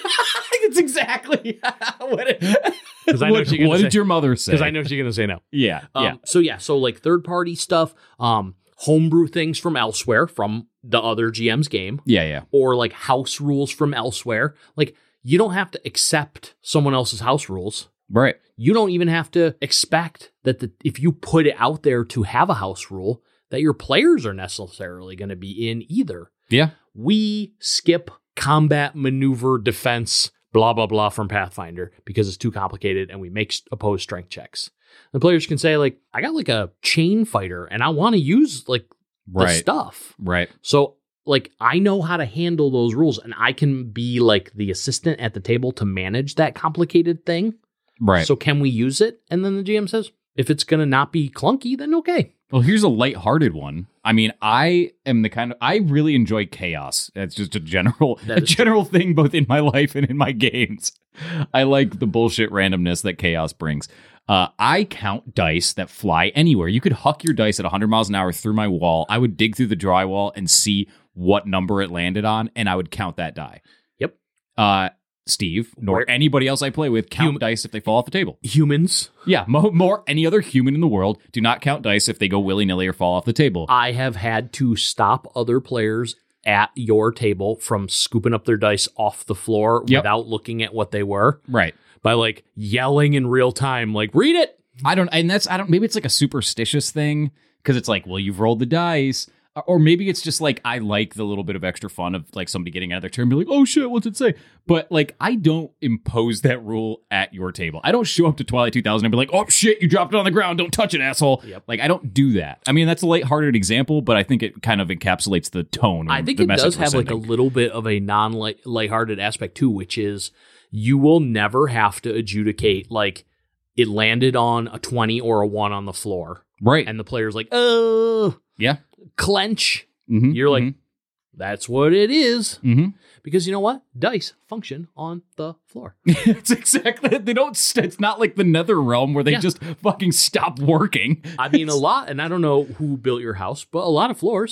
S1: it's exactly what. It,
S2: I know
S1: what,
S2: what
S1: did
S2: say.
S1: your mother say?
S2: Because I know she's gonna say no.
S1: Yeah,
S2: um,
S1: yeah.
S2: So yeah, so like third party stuff, um, homebrew things from elsewhere, from the other G M's game.
S1: Yeah, yeah.
S2: Or like house rules from elsewhere. Like, you don't have to accept someone else's house rules.
S1: Right.
S2: You don't even have to expect that the, if you put it out there to have a house rule, that your players are necessarily going to be in either.
S1: Yeah.
S2: We skip combat, maneuver, defense, blah, blah, blah from Pathfinder because it's too complicated, and we make opposed strength checks. The players can say, like, I got like a chain fighter and I want to use like the
S1: right.
S2: stuff.
S1: Right.
S2: So like, I know how to handle those rules, and I can be like the assistant at the table to manage that complicated thing.
S1: Right.
S2: So can we use it? And then the G M says, if it's going to not be clunky, then okay.
S1: Well, here's a lighthearted one. I mean, I am the kind of, I really enjoy chaos. It's just a general, a general true. thing, both in my life and in my games. I like the bullshit randomness that chaos brings. Uh, I count dice that fly anywhere. You could huck your dice at one hundred miles an hour through my wall. I would dig through the drywall and see what number it landed on, and I would count that die.
S2: Yep.
S1: Uh, Steve, nor Where? anybody else I play with, count Hum- dice if they fall off the table.
S2: Humans.
S1: Yeah, mo- more any other human in the world do not count dice if they go willy-nilly or fall off the table.
S2: I have had to stop other players at your table from scooping up their dice off the floor yep. without looking at what they were.
S1: Right.
S2: By like yelling in real time, like, read it.
S1: I don't, and that's, I don't, maybe it's like a superstitious thing because it's like, well, you've rolled the dice. Or maybe it's just like, I like the little bit of extra fun of like somebody getting out of their turn and be like, oh shit, what's it say? But like, I don't impose that rule at your table. I don't show up to Twilight two thousand and be like, oh shit, you dropped it on the ground. Don't touch it, asshole. Yep. Like, I don't do that. I mean, that's a lighthearted example, but I think it kind of encapsulates the tone.
S2: I think
S1: the
S2: it does have
S1: sending.
S2: like a little bit of a non-lighthearted aspect too, which is you will never have to adjudicate like it landed on a twenty or a one on the floor.
S1: Right.
S2: And the player's like, oh.
S1: Yeah.
S2: Clench.
S1: Mm-hmm,
S2: You're like,
S1: mm-hmm.
S2: that's what it is.
S1: Mm-hmm.
S2: Because you know what? Dice function on the floor.
S1: It's exactly, they don't, st- it's not like the Nether Realm where they yeah. just fucking stop working.
S2: I mean, a lot, and I don't know who built your house, but a lot of floors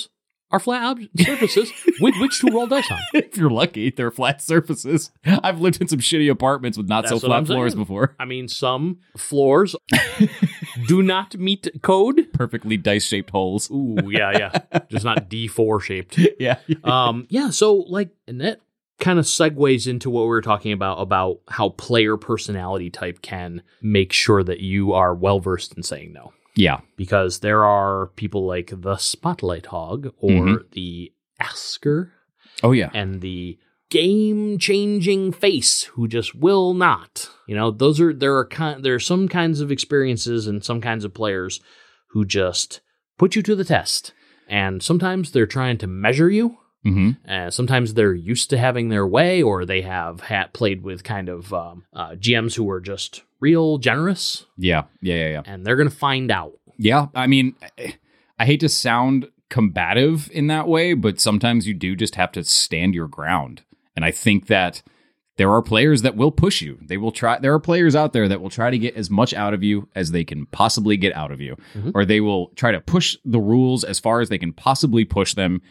S2: are flat ob- surfaces with which to roll dice on.
S1: If you're lucky, they're flat surfaces. I've lived in some shitty apartments with not
S2: That's
S1: so
S2: what I'm
S1: flat floors
S2: saying.
S1: before.
S2: I mean, some floors do not meet code.
S1: Perfectly dice-shaped holes.
S2: Ooh, yeah, yeah. Just not D four shaped.
S1: Yeah.
S2: Um, yeah, so like, and that kind of segues into what we were talking about, about how player personality type can make sure that you are well-versed in saying no.
S1: Yeah.
S2: Because there are people like the Spotlight Hog or
S1: Mhm.
S2: the Asker
S1: Oh, yeah.
S2: and the game-changing face who just will not. You know, those are there are kind there are some kinds of experiences and some kinds of players who just put you to the test. And sometimes they're trying to measure you.
S1: Mm-hmm.
S2: Uh, sometimes they're used to having their way, or they have had played with kind of um, uh, G Ms who are just real generous,
S1: Yeah. Yeah, yeah, yeah.
S2: and they're going to find out.
S1: Yeah, I mean, I hate to sound combative in that way, but sometimes you do just have to stand your ground. And I think that there are players that will push you. They will try. There are players out there that will try to get as much out of you as they can possibly get out of you,
S2: Mhm.
S1: or they will try to push the rules as far as they can possibly push them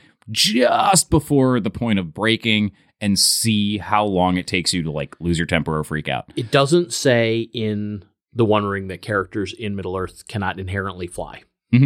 S1: just before the point of breaking, and see how long it takes you to like lose your temper or freak out.
S2: It doesn't say in the One Ring that characters in Middle Earth cannot inherently fly.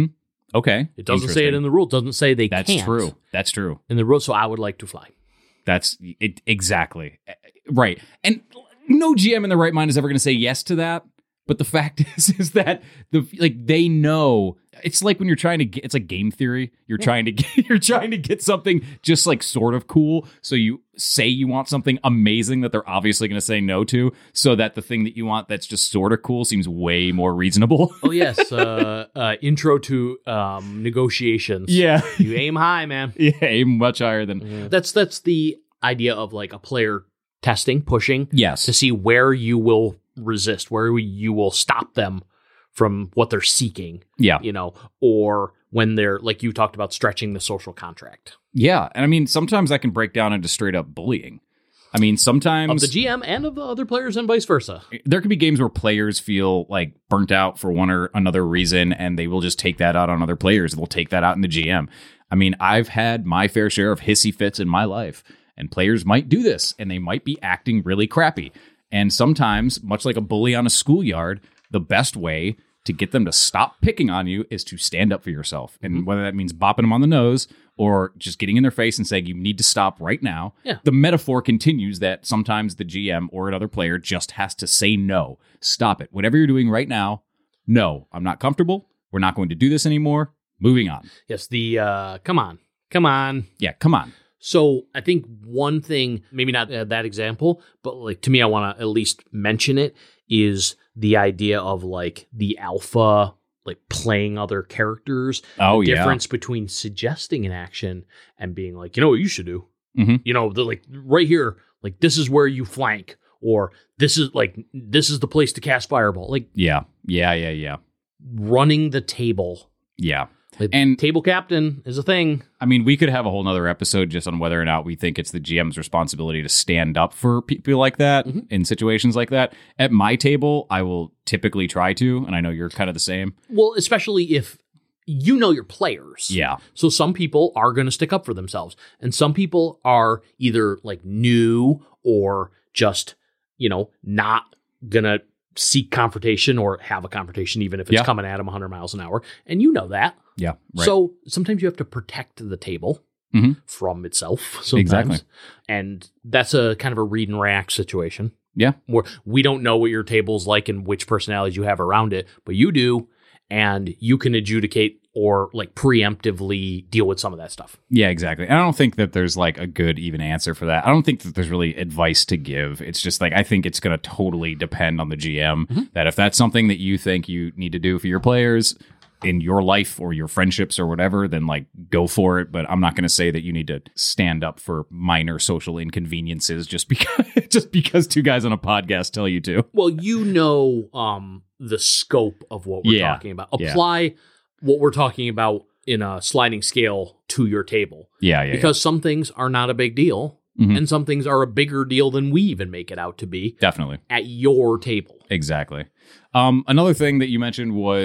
S1: Okay.
S2: It doesn't say it in the rule. It doesn't say they
S1: That's
S2: can't.
S1: true. That's true.
S2: In the rule, so I would like to fly.
S1: That's it. Exactly. Right. And no G M in their right mind is ever going to say yes to that. But the fact is, is that the like they know it's like when you're trying to get, it's like game theory. You're
S2: Yeah.
S1: trying to get, you're trying to get something just like sort of cool. So you say you want something amazing that they're obviously going to say no to, so that the thing that you want that's just sort of cool seems way more reasonable.
S2: Oh, yes. uh, uh, intro to um, negotiations.
S1: Yeah.
S2: You aim high, man.
S1: Yeah. Aim much higher than.
S2: That's that's the idea of like a player testing, pushing
S1: Yes.
S2: to see where you will resist, where you will stop them from what they're seeking,
S1: Yeah.
S2: you know, or when they're, like you talked about, stretching the social contract
S1: Yeah. And I mean, sometimes that can break down into straight up bullying. I mean, sometimes
S2: of the G M and of the other players and vice versa.
S1: there could be games where players feel like burnt out for one or another reason, and they will just take that out on other players. They'll take that out in the G M. I mean, I've had my fair share of hissy fits in my life, and players might do this, and they might be acting really crappy. And sometimes, much like a bully on a schoolyard, the best way to get them to stop picking on you is to stand up for yourself. And
S2: Mm-hmm.
S1: whether that means bopping them on the nose or just getting in their face and saying, you need to stop right now.
S2: Yeah.
S1: The metaphor continues that sometimes the G M or another player just has to say no. Stop it. Whatever you're doing right now, no, I'm not comfortable. We're not going to do this anymore. Moving on.
S2: Yes, the, uh, come on, come on.
S1: Yeah, come on.
S2: So I think one thing, maybe not uh, that example, but like to me, I want to at least mention it, is the idea of like the alpha, like playing other characters.
S1: Oh,
S2: the
S1: yeah.
S2: difference between suggesting an action and being like, you know what you should do?
S1: Mhm.
S2: You know, the, like right here, like this is where you flank, or this is like, this is the place to cast fireball. Like
S1: Yeah, yeah, yeah, yeah.
S2: running the table.
S1: Yeah.
S2: Like,
S1: And-
S2: table captain is a thing.
S1: I mean, we could have a whole nother episode just on whether or not we think it's the G M's responsibility to stand up for people like that
S2: Mhm.
S1: in situations like that. At my table, I will typically try to, and I know you're kind of the same.
S2: Well, especially if you know your players.
S1: Yeah.
S2: So some people are going to stick up for themselves, and some people are either like new or just, you know, not going to seek confrontation or have a confrontation, even if it's
S1: Yeah.
S2: coming at them one hundred miles an hour. And you know that.
S1: Yeah. Right.
S2: So sometimes you have to protect the table
S1: Mhm.
S2: from itself. Sometimes.
S1: Exactly.
S2: And that's a kind of a read and react situation.
S1: Yeah.
S2: Where we don't know what your table's like and which personalities you have around it, but you do, and you can adjudicate or like preemptively deal with some of that stuff.
S1: Yeah, exactly. And I don't think that there's like a good even answer for that. I don't think that there's really advice to give. It's just like, I think it's going to totally depend on the G M
S2: Mhm.
S1: that if that's something that you think you need to do for your players in your life or your friendships or whatever, then like go for it. But I'm not going to say that you need to stand up for minor social inconveniences just because, just because two guys on a podcast tell you to.
S2: Well, you know um, the scope of what we're
S1: Yeah.
S2: talking about.
S1: Yeah.
S2: Apply what we're talking about in a sliding scale to your table.
S1: Yeah, yeah,
S2: Because some things are not a big deal,
S1: Mhm.
S2: and some things are a bigger deal than we even make it out to be
S1: yeah. Definitely.
S2: at your table.
S1: Exactly. Um, another thing that you mentioned was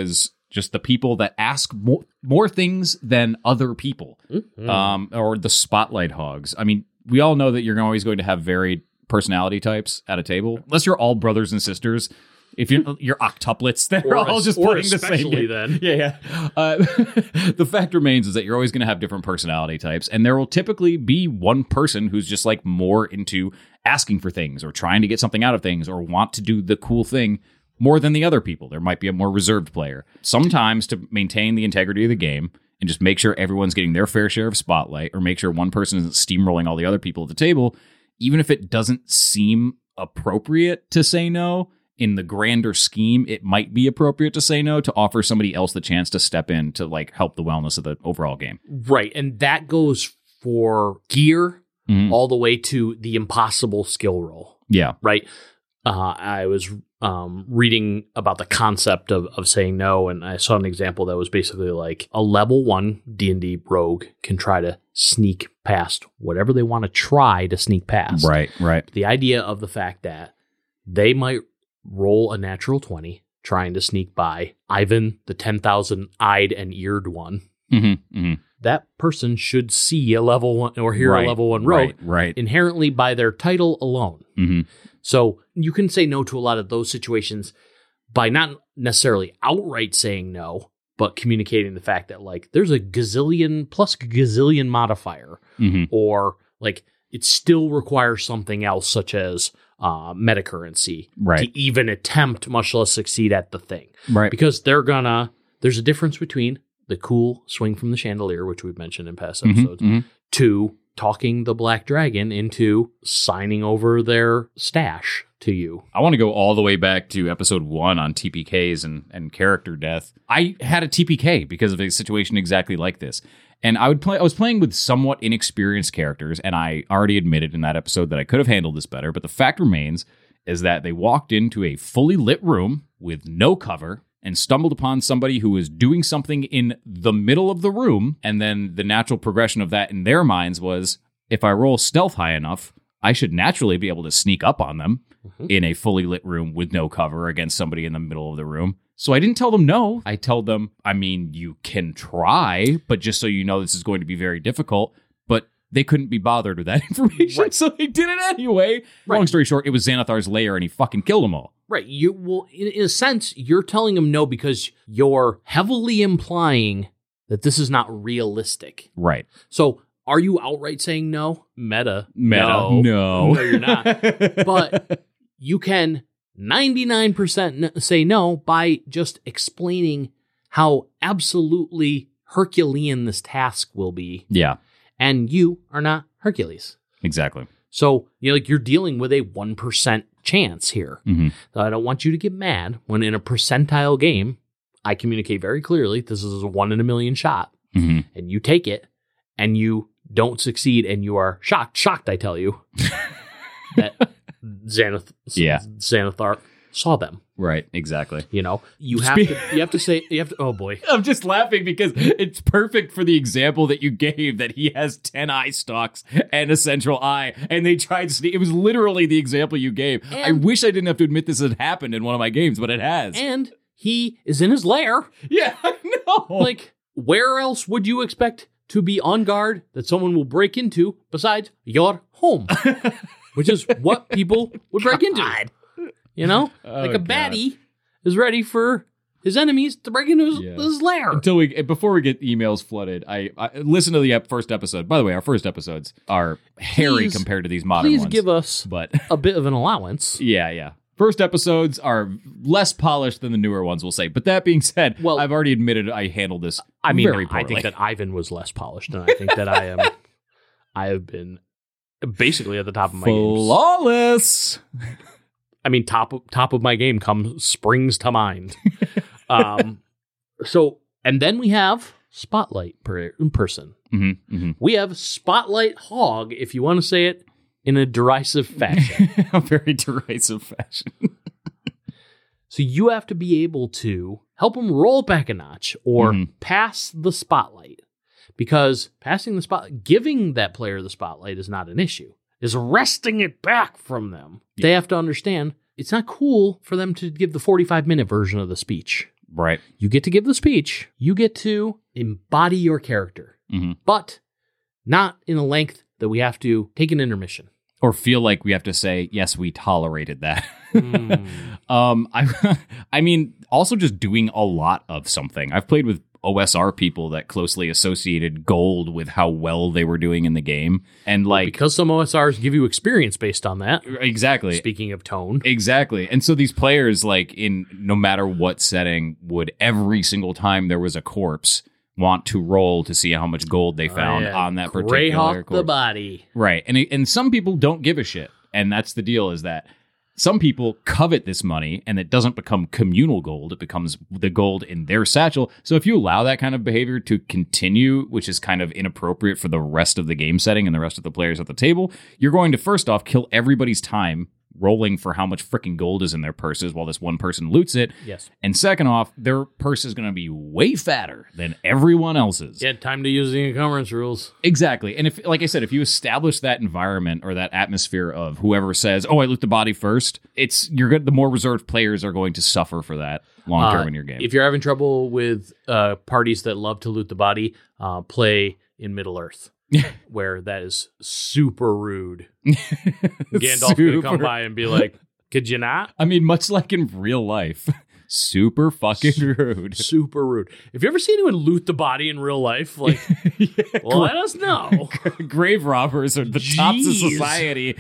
S1: just the people that ask more, more things than other people,
S2: Mm-hmm.
S1: um, or the spotlight hogs. I mean, we all know that you're always going to have varied personality types at a table, unless you're all brothers and sisters. If you're, you're octuplets, they're
S2: Or
S1: all
S2: es-
S1: just
S2: or
S1: playing the same
S2: especially
S1: game.
S2: then.
S1: Yeah, yeah. Uh, the fact remains is that you're always going to have different personality types, and there will typically be one person who's just like more into asking for things or trying to get something out of things or want to do the cool thing more than the other people. There might be a more reserved player. Sometimes to maintain the integrity of the game and just make sure everyone's getting their fair share of spotlight, or make sure one person isn't steamrolling all the other people at the table, even if it doesn't seem appropriate to say no, in the grander scheme, it might be appropriate to say no to offer somebody else the chance to step in to like help the wellness of the overall game.
S2: Right. And that goes for gear
S1: Mhm.
S2: all the way to the impossible skill roll.
S1: Yeah.
S2: Right. Uh, I was um, reading about the concept of, of saying no, and I saw an example that was basically like a level one D and D rogue can try to sneak past whatever they want to try to sneak past.
S1: Right, right.
S2: The idea of the fact that they might roll a natural twenty trying to sneak by Ivan, the ten thousand eyed and eared one.
S1: Mm-hmm, mm-hmm.
S2: That person should see a level one or hear
S1: Right,
S2: a level one rogue
S1: right, right.
S2: inherently by their title alone.
S1: Mm-hmm.
S2: So you can say no to a lot of those situations by not necessarily outright saying no, but communicating the fact that like there's a gazillion plus gazillion modifier,
S1: Mm-hmm.
S2: or like it still requires something else such as uh, meta currency
S1: Right.
S2: to even attempt, much less succeed at the thing.
S1: Right.
S2: Because they're gonna, there's a difference between the cool swing from the chandelier, which we've mentioned in past
S1: Mhm,
S2: episodes,
S1: mhm.
S2: to talking the Black Dragon into signing over their stash to you.
S1: I want to go all the way back to episode one on T P Ks and, and character death. I had a T P K because of a situation exactly like this. And I would play I was playing with somewhat inexperienced characters, and I already admitted in that episode that I could have handled this better, but the fact remains is that they walked into a fully lit room with no cover and stumbled upon somebody who was doing something in the middle of the room, and then the natural progression of that in their minds was, if I roll stealth high enough, I should naturally be able to sneak up on them
S2: Mm-hmm.
S1: in a fully lit room with no cover against somebody in the middle of the room. So I didn't tell them no. I told them, I mean, you can try, but just so you know, this is going to be very difficult. But they couldn't be bothered with that information,
S2: Right.
S1: so they did it anyway.
S2: Right.
S1: Long story short, it was Xanathar's lair, and he fucking killed them all.
S2: Right. You will, in, in a sense, you're telling them no because you're heavily implying that this is not realistic.
S1: Right.
S2: So are you outright saying no? Meta.
S1: Meta.
S2: No.
S1: No.
S2: No, you're not. But you can ninety-nine percent n- say no by just explaining how absolutely Herculean this task will be.
S1: Yeah,
S2: And you are not Hercules.
S1: exactly.
S2: So you're like you're dealing with a one percent chance here.
S1: Mm-hmm.
S2: So I don't want you to get mad when in a percentile game, I communicate very clearly this is a one in a million shot,
S1: Mm-hmm.
S2: and you take it and you don't succeed and you are shocked, shocked, I tell you, that Xanath-
S1: Yeah.
S2: Xanathar saw them.
S1: Right, exactly.
S2: You know, you have
S1: Spe-
S2: to, you have to say, you have to, oh boy.
S1: I'm just laughing because it's perfect for the example that you gave, that he has ten eye stalks and a central eye, and they tried to sneak. It was literally the example you gave. I
S2: And-
S1: wish I didn't have to admit this had happened in one of my games, but it has.
S2: And he is in his lair.
S1: yeah, I know.
S2: Like, where else would you expect to be on guard that someone will break into besides your home? Which is what people would break into. You know?
S1: Oh,
S2: like a
S1: God.
S2: baddie is ready for his enemies to break into his,
S1: Yeah.
S2: his lair.
S1: Until we, before we get emails flooded, I, I listen to the ep- first episode. By the way, our first episodes are hairy
S2: Please-
S1: compared to these modern
S2: Please
S1: ones.
S2: give us
S1: But
S2: a bit of an allowance.
S1: yeah, yeah. First episodes are less polished than the newer ones, we'll say. But that being said,
S2: Well-
S1: I've already admitted I handled this
S2: I mean,
S1: very
S2: I
S1: poorly.
S2: think that Ivan was less polished, and I think that I am. I have been basically at the top of my game.
S1: Flawless.
S2: I mean, top of, top of my game comes springs to mind. um, so, and then we have Spotlight per, person.
S1: Mm-hmm, mm-hmm.
S2: We have Spotlight Hog, if you want to say it in a derisive fashion.
S1: A very derisive fashion.
S2: So you have to be able to help them roll back a notch or
S1: Mhm.
S2: pass the spotlight, because passing the spotlight, giving that player the spotlight is not an issue. Is wresting it back from them. They have to understand it's not cool for them to give the forty-five minute version of the speech.
S1: Right.
S2: You get to give the speech. You get to embody your character,
S1: Mm-hmm.
S2: but not in a length that we have to take an intermission.
S1: Or feel like we have to say, yes, we tolerated that.
S2: Mm.
S1: um, I, I mean, also just doing a lot of something. I've played with O S R people that closely associated gold with how well they were doing in the game. And like,
S2: Because some O S Rs give you experience based on that.
S1: exactly.
S2: Speaking of tone.
S1: Exactly. And so these players, like in no matter what setting, would every single time there was a corpse want to roll to see how much gold they found
S2: Oh, yeah.
S1: on that particular
S2: Greyhawk
S1: corpse.
S2: the body.
S1: Right. And it- and some people don't give a shit. And that's the deal, is that some people covet this money and it doesn't become communal gold. It becomes the gold in their satchel. So if you allow that kind of behavior to continue, which is kind of inappropriate for the rest of the game setting and the rest of the players at the table, you're going to first off kill everybody's time rolling for how much freaking gold is in their purses while this one person loots it.
S2: Yes.
S1: And second off, their purse is going to be way fatter than everyone else's.
S2: Yeah, time to use the encumbrance rules.
S1: Exactly. And if, like I said, if you establish that environment or that atmosphere of whoever says, oh, I loot the body first, it's you're good. The more reserved players are going to suffer for that long term
S2: Uh,
S1: in your game.
S2: If you're having trouble with uh, parties that love to loot the body, uh, play in Middle Earth, where that is super rude. Gandalf's going to come
S1: Super-
S2: by and be like, could you not?
S1: I mean, much like in real life, super fucking rude.
S2: Super rude. If you ever see anyone loot the body in real life, like, well, let us know.
S1: Grave robbers are the tops of
S2: Jeez.
S1: society.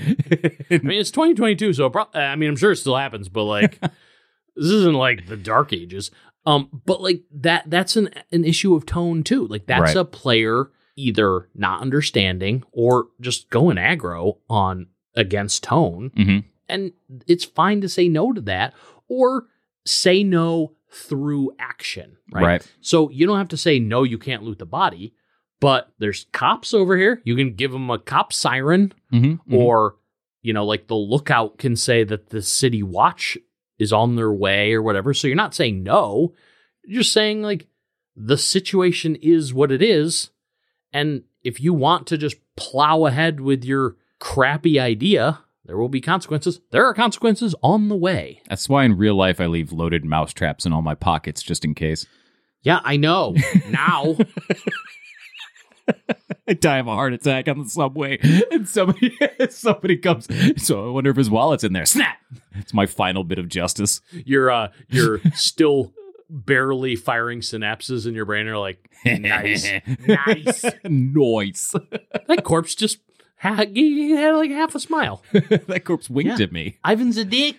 S2: I mean, it's twenty twenty-two, so pro- I mean, I'm sure it still happens, but like, this isn't like the Dark Ages. Um, but like that, that's an an issue of tone too. Like that's
S1: Right.
S2: a player either not understanding or just going aggro on against tone,
S1: Mhm.
S2: and it's fine to say no to that or say no through action. Right.
S1: Right.
S2: So you don't have to say no, you can't loot the body. But there's cops over here. You can give them a cop siren.
S1: Mm-hmm.
S2: Or, you know, like the lookout can say that the city watch is on their way or whatever. So you're not saying no. You're just saying, like, the situation is what it is. And if you want to just plow ahead with your crappy idea, there will be consequences. There are consequences on the way.
S1: That's why in real life I leave loaded mouse traps in all my pockets just in case.
S2: Yeah, I know. Now.
S1: I die of a heart attack on the subway, and somebody somebody comes. So I wonder if his wallet's in there. Snap! It's my final bit of justice.
S2: You're uh, you're still barely firing synapses in your brain. Are like, nice, nice.
S1: Nice.
S2: That corpse just had, he had like half a smile.
S1: That corpse winked
S2: Yeah.
S1: at me.
S2: Ivan's a dick.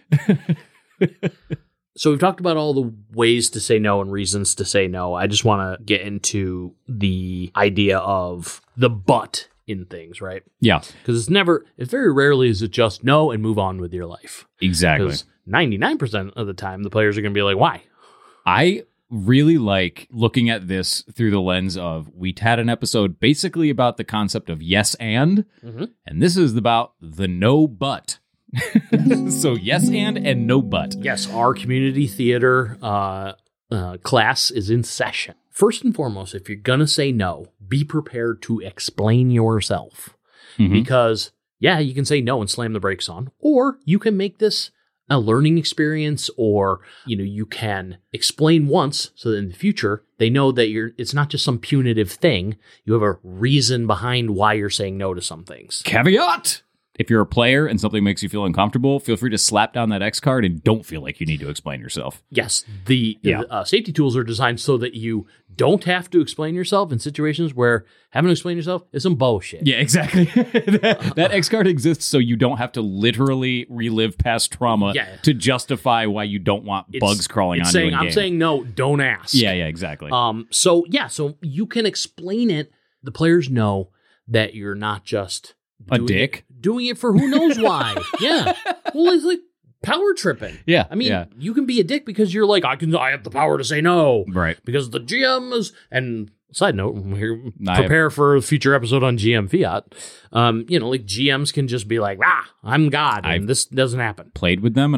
S2: So we've talked about all the ways to say no and reasons to say no. I just want to get into the idea of the but in things, right?
S1: Yeah,
S2: Because it's never, it's very rarely is it just no and move on with your life.
S1: exactly.
S2: Because ninety-nine percent of the time, the players are going to be like, why?
S1: I really like looking at this through the lens of we had an episode basically about the concept of yes and,
S2: Mhm.
S1: and this is about the no but. So yes and and no but.
S2: Yes, our community theater uh, uh, class is in session. First and foremost, if you're going to say no, be prepared to explain yourself.
S1: Mhm.
S2: Because, yeah, you can say no and slam the brakes on, or you can make this a learning experience, or, you know, you can explain once so that in the future they know that you're, it's not just some punitive thing. You have a reason behind why you're saying no to some things.
S1: Caveat! If you're a player and something makes you feel uncomfortable, feel free to slap down that X card and don't feel like you need to explain yourself.
S2: Yes, the
S1: Yeah.
S2: uh, safety tools are designed so that you don't have to explain yourself in situations where having to explain yourself is some bullshit.
S1: Yeah, exactly. that, that X card exists so you don't have to literally relive past trauma
S2: Yeah.
S1: to justify why you don't want
S2: It's-
S1: bugs crawling
S2: it's
S1: on
S2: saying,
S1: you in
S2: I'm
S1: game.
S2: saying no, don't ask.
S1: Yeah, yeah, exactly.
S2: Um. So yeah. So you can explain it. The players know that you're not just
S1: A
S2: doing
S1: dick?
S2: it, doing it for who knows why. Yeah. Well, it's like power tripping.
S1: yeah,
S2: I mean,
S1: yeah.
S2: you can be a dick because you're like, I can, I have the power to say no
S1: Right.
S2: because the G M is. And side note, here,
S1: I have-
S2: prepare for a future episode on G M Fiat. Um, you know, like G Ms can just be like, ah, I'm God, and
S1: I've-
S2: this doesn't happen.
S1: Played with them and I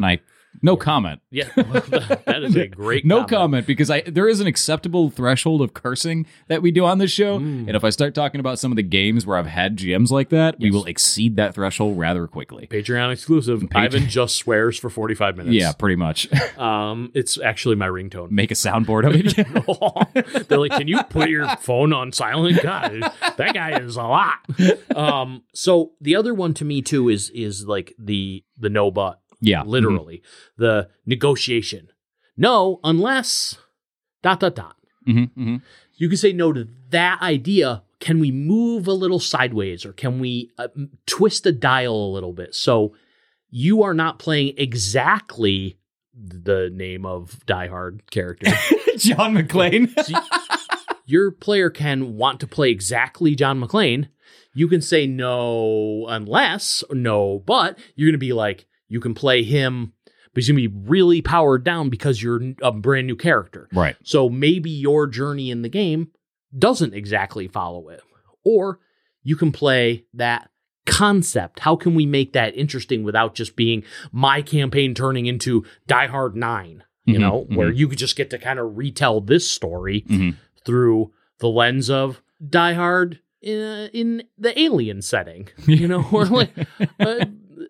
S1: No comment.
S2: Yeah, that, that is a great
S1: no
S2: comment.
S1: comment because I there is an acceptable threshold of cursing that we do on this show,
S2: Mm.
S1: and if I start talking about some of the games where I've had G Ms like that, we
S2: Yes.
S1: will exceed that threshold rather quickly.
S2: Patreon exclusive. Ivan just swears for forty-five minutes.
S1: Yeah, pretty much.
S2: Um, it's actually my ringtone.
S1: Make a soundboard of it.
S2: They're like, can you put your phone on silent? God, that guy is a lot. Um, so the other one to me too is is like the the no but.
S1: Yeah,
S2: Literally. Mm-hmm. The negotiation. No, unless dot dot dot.
S1: Mm-hmm, mm-hmm.
S2: You can say no to that idea. Can we move a little sideways, or can we uh, twist the dial a little bit? So you are not playing exactly the name of Die Hard character.
S1: John McClane.
S2: So your player can want to play exactly John McClane. You can say no unless, no, but you're going to be like, you can play him, but he's going to be really powered down because you're a brand new character.
S1: Right.
S2: So maybe your journey in the game doesn't exactly follow it. Or you can play that concept. How can we make that interesting without just being my campaign turning into Die Hard nine, you
S1: Mm-hmm,
S2: know,
S1: mm-hmm.
S2: where you could just get to kind of retell this story
S1: Mm-hmm.
S2: through the lens of Die Hard in, in the alien setting, you know, or like uh,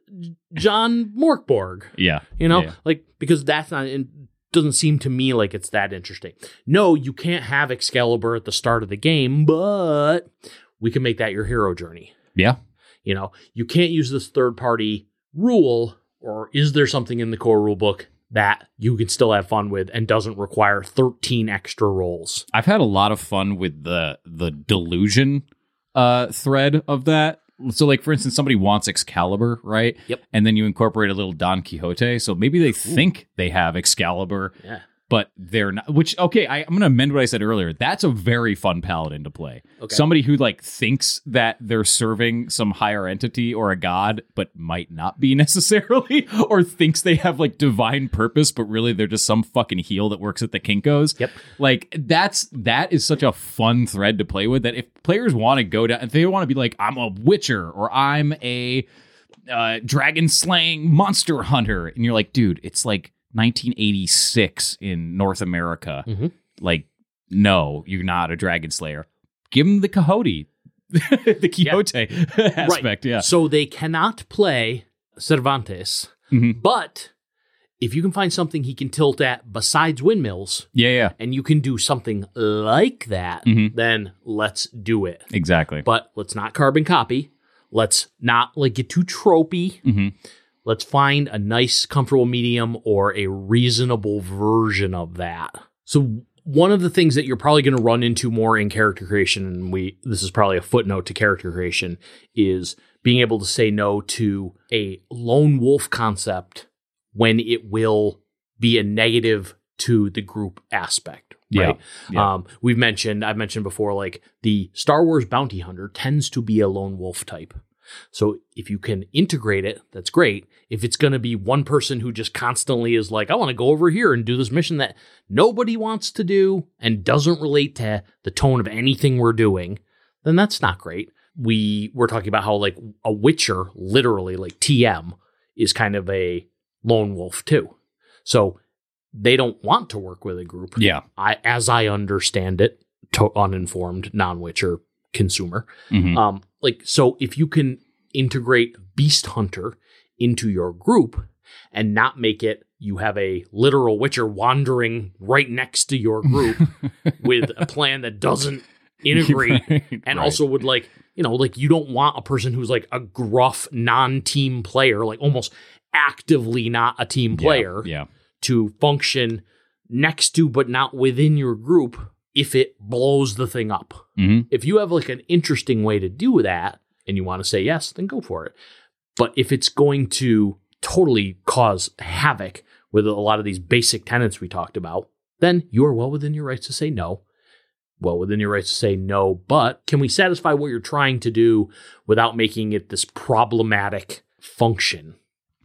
S2: John Morkborg,
S1: Yeah.
S2: you know,
S1: Yeah.
S2: like, because that's not, it doesn't seem to me like it's that interesting. No, you can't have Excalibur at the start of the game, but we can make that your hero journey.
S1: Yeah.
S2: You know, you can't use this third party rule, or is there something in the core rule book that you can still have fun with and doesn't require thirteen extra rolls?
S1: I've had a lot of fun with the the delusion uh, thread of that. So, like, for instance, somebody wants Excalibur, right?
S2: Yep.
S1: And then you incorporate a little Don Quixote. So maybe they think they have Excalibur,
S2: Yeah.
S1: but they're not. Which, okay, I, I'm going to amend what I said earlier. That's a very fun paladin to play.
S2: Okay.
S1: Somebody who, like, thinks that they're serving some higher entity or a god, but might not be necessarily, or thinks they have, like, divine purpose, but really they're just some fucking heel that works at the Kinko's.
S2: Yep.
S1: Like, that's that is such a fun thread to play with, that if players want to go down, if they want to be like, I'm a witcher, or I'm a uh, dragon slaying monster hunter, and you're like, dude, it's like nineteen eighty-six in North America.
S2: Mm-hmm.
S1: Like, no, you're not a dragon slayer. Give him the Quixote, the Quixote aspect.
S2: Right.
S1: Yeah.
S2: So they cannot play Cervantes,
S1: Mhm.
S2: but if you can find something he can tilt at besides windmills,
S1: Yeah. Yeah.
S2: and you can do something like that,
S1: Mhm.
S2: then let's do it.
S1: Exactly.
S2: But let's not carbon copy. Let's not like get too tropey.
S1: hmm
S2: Let's find a nice, comfortable medium or a reasonable version of that. So one of the things that you're probably going to run into more in character creation, and we this is probably a footnote to character creation, is being able to say no to a lone wolf concept when it will be a negative to the group aspect. Right.
S1: Yeah, yeah.
S2: Um, we've mentioned, I've mentioned before, like the Star Wars bounty hunter tends to be a lone wolf type. So if you can integrate it, that's great. If it's going to be one person who just constantly is like, I want to go over here and do this mission that nobody wants to do and doesn't relate to the tone of anything we're doing, then that's not great. We were talking about how like a Witcher, literally like T M, is kind of a lone wolf too. So they don't want to work with a group.
S1: Yeah.
S2: I, as I understand it, to uninformed non-Witcher consumer.
S1: Mhm.
S2: Um, like, so if you can integrate Beast Hunter into your group and not make it, you have a literal Witcher wandering right next to your group with a plan that doesn't integrate
S1: Right,
S2: and
S1: right.
S2: also would like, you know, like you don't want a person who's like a gruff non-team player, like almost actively not a team player
S1: Yeah.
S2: to function next to but not within your group if it blows the thing up.
S1: yeah. hmm
S2: If you have like an interesting way to do that and you want to say yes, then go for it. But if it's going to totally cause havoc with a lot of these basic tenets we talked about, then you are well within your rights to say no. Well within your rights to say no, but can we satisfy what you're trying to do without making it this problematic function?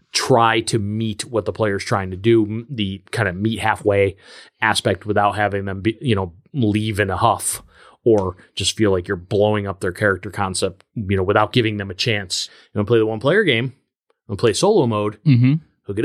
S2: Try to meet what the player's trying to do, the kind of meet halfway aspect, without having them be, you know, leave in a huff or just feel like you're blowing up their character concept, you know, without giving them a chance. You want to play the one player game, you want to play solo mode,
S1: hmm
S2: hook it up.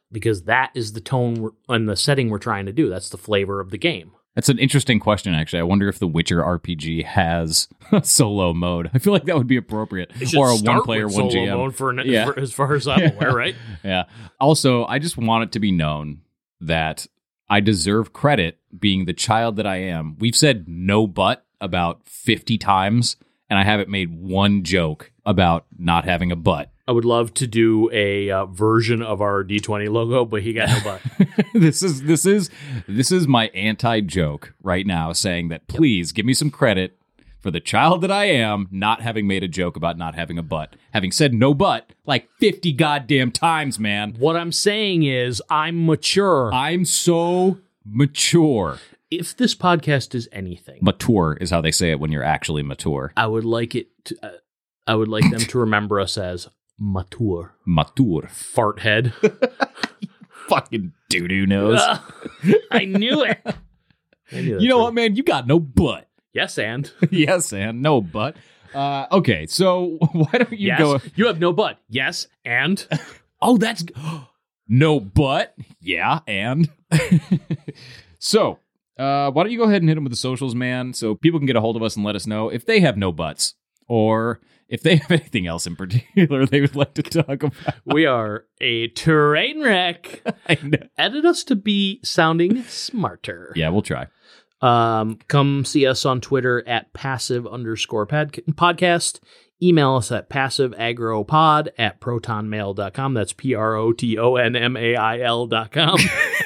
S2: because that is the tone we're, and the setting we're trying to do. That's the flavor of the game.
S1: That's an interesting question, actually. I wonder if the Witcher R P G has a solo mode. I feel like that would be appropriate. Or a one-player, one G M.
S2: Mode for, an, yeah. for as far as I'm
S1: yeah.
S2: aware, right?
S1: Yeah. Also, I just want it to be known that I deserve credit being the child that I am. We've said no but about fifty times, and I haven't made one joke about not having a butt.
S2: I would love to do a uh, version of our D twenty logo, but he got no butt.
S1: this is this is this is my anti-joke right now, saying that please give me some credit for the child that I am not having made a joke about not having a butt. Having said no butt like fifty goddamn times, man.
S2: What I'm saying is I'm mature.
S1: I'm so mature.
S2: If this podcast is anything,
S1: mature is how they say it when you're actually mature.
S2: I would like it to, uh, I would like them to remember us as mature.
S1: Mature.
S2: Fart head.
S1: Fucking doo-doo nose.
S2: Uh, I knew it. I knew
S1: you know
S2: right.
S1: what, man? You got no butt.
S2: Yes, and.
S1: yes, and no butt. Uh, okay, so why don't you
S2: yes,
S1: go...
S2: You have no butt. Yes, and.
S1: oh, that's... no butt. Yeah, and. so... Uh, why don't you go ahead and hit them with the socials, man, so people can get a hold of us and let us know if they have no butts or if they have anything else in particular they would like to talk about.
S2: We are a train wreck.
S1: I know.
S2: Edit us to be sounding smarter.
S1: Yeah, we'll try.
S2: Um, come see us on Twitter at passive underscore pod- podcast. Email us at passiveagropod at protonmail dot com. That's P R O T O N M A I L dot com.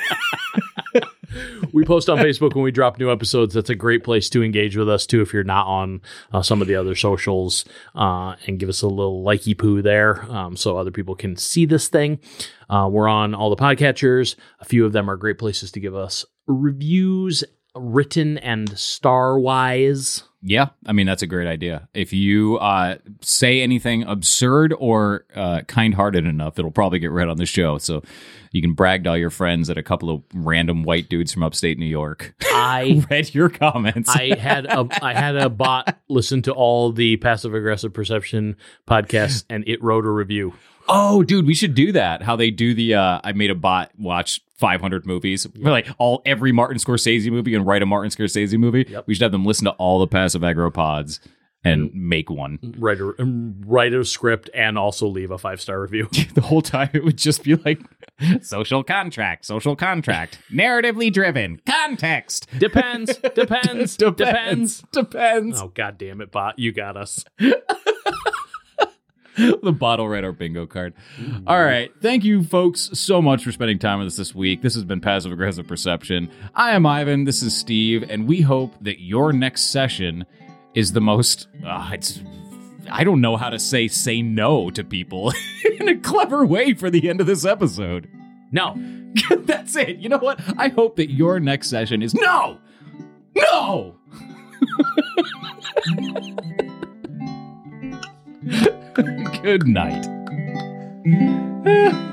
S2: We post on Facebook when we drop new episodes. That's a great place to engage with us, too, if you're not on uh, some of the other socials, uh, and give us a little likey poo there um, so other people can see this thing. Uh, we're on all the podcatchers. A few of them are great places to give us reviews, written and star-wise.
S1: Yeah, I mean, that's a great idea. If you uh, say anything absurd or uh, kind-hearted enough, it'll probably get read on the show. So you can brag to all your friends that a couple of random white dudes from upstate New York
S2: I
S1: read your comments.
S2: I had a I had a bot listen to all the Passive Aggressive Perception podcasts, and it wrote a review.
S1: Oh, dude, we should do that. How they do the uh, I made a bot watch five hundred movies, like all every Martin Scorsese movie, and write a Martin Scorsese movie.
S2: Yep.
S1: We should have them listen to all the Passive Aggro pods and make one.
S2: Write a, write a script and also leave a five-star review.
S1: The whole time it would just be like, social contract, social contract, narratively driven, context.
S2: Depends, depends,
S1: depends,
S2: depends.
S1: Depends.
S2: Oh, God damn it, bot. You got us.
S1: The bottle read our bingo card. Mm. All right. Thank you, folks, so much for spending time with us this week. This has been Passive Aggressive Perception. I am Ivan. This is Steve. And we hope that your next session is the most... Uh, it's, I don't know how to say say no to people in a clever way for the end of this episode.
S2: No.
S1: That's it. You know what? I hope that your next session is no! No! Good night.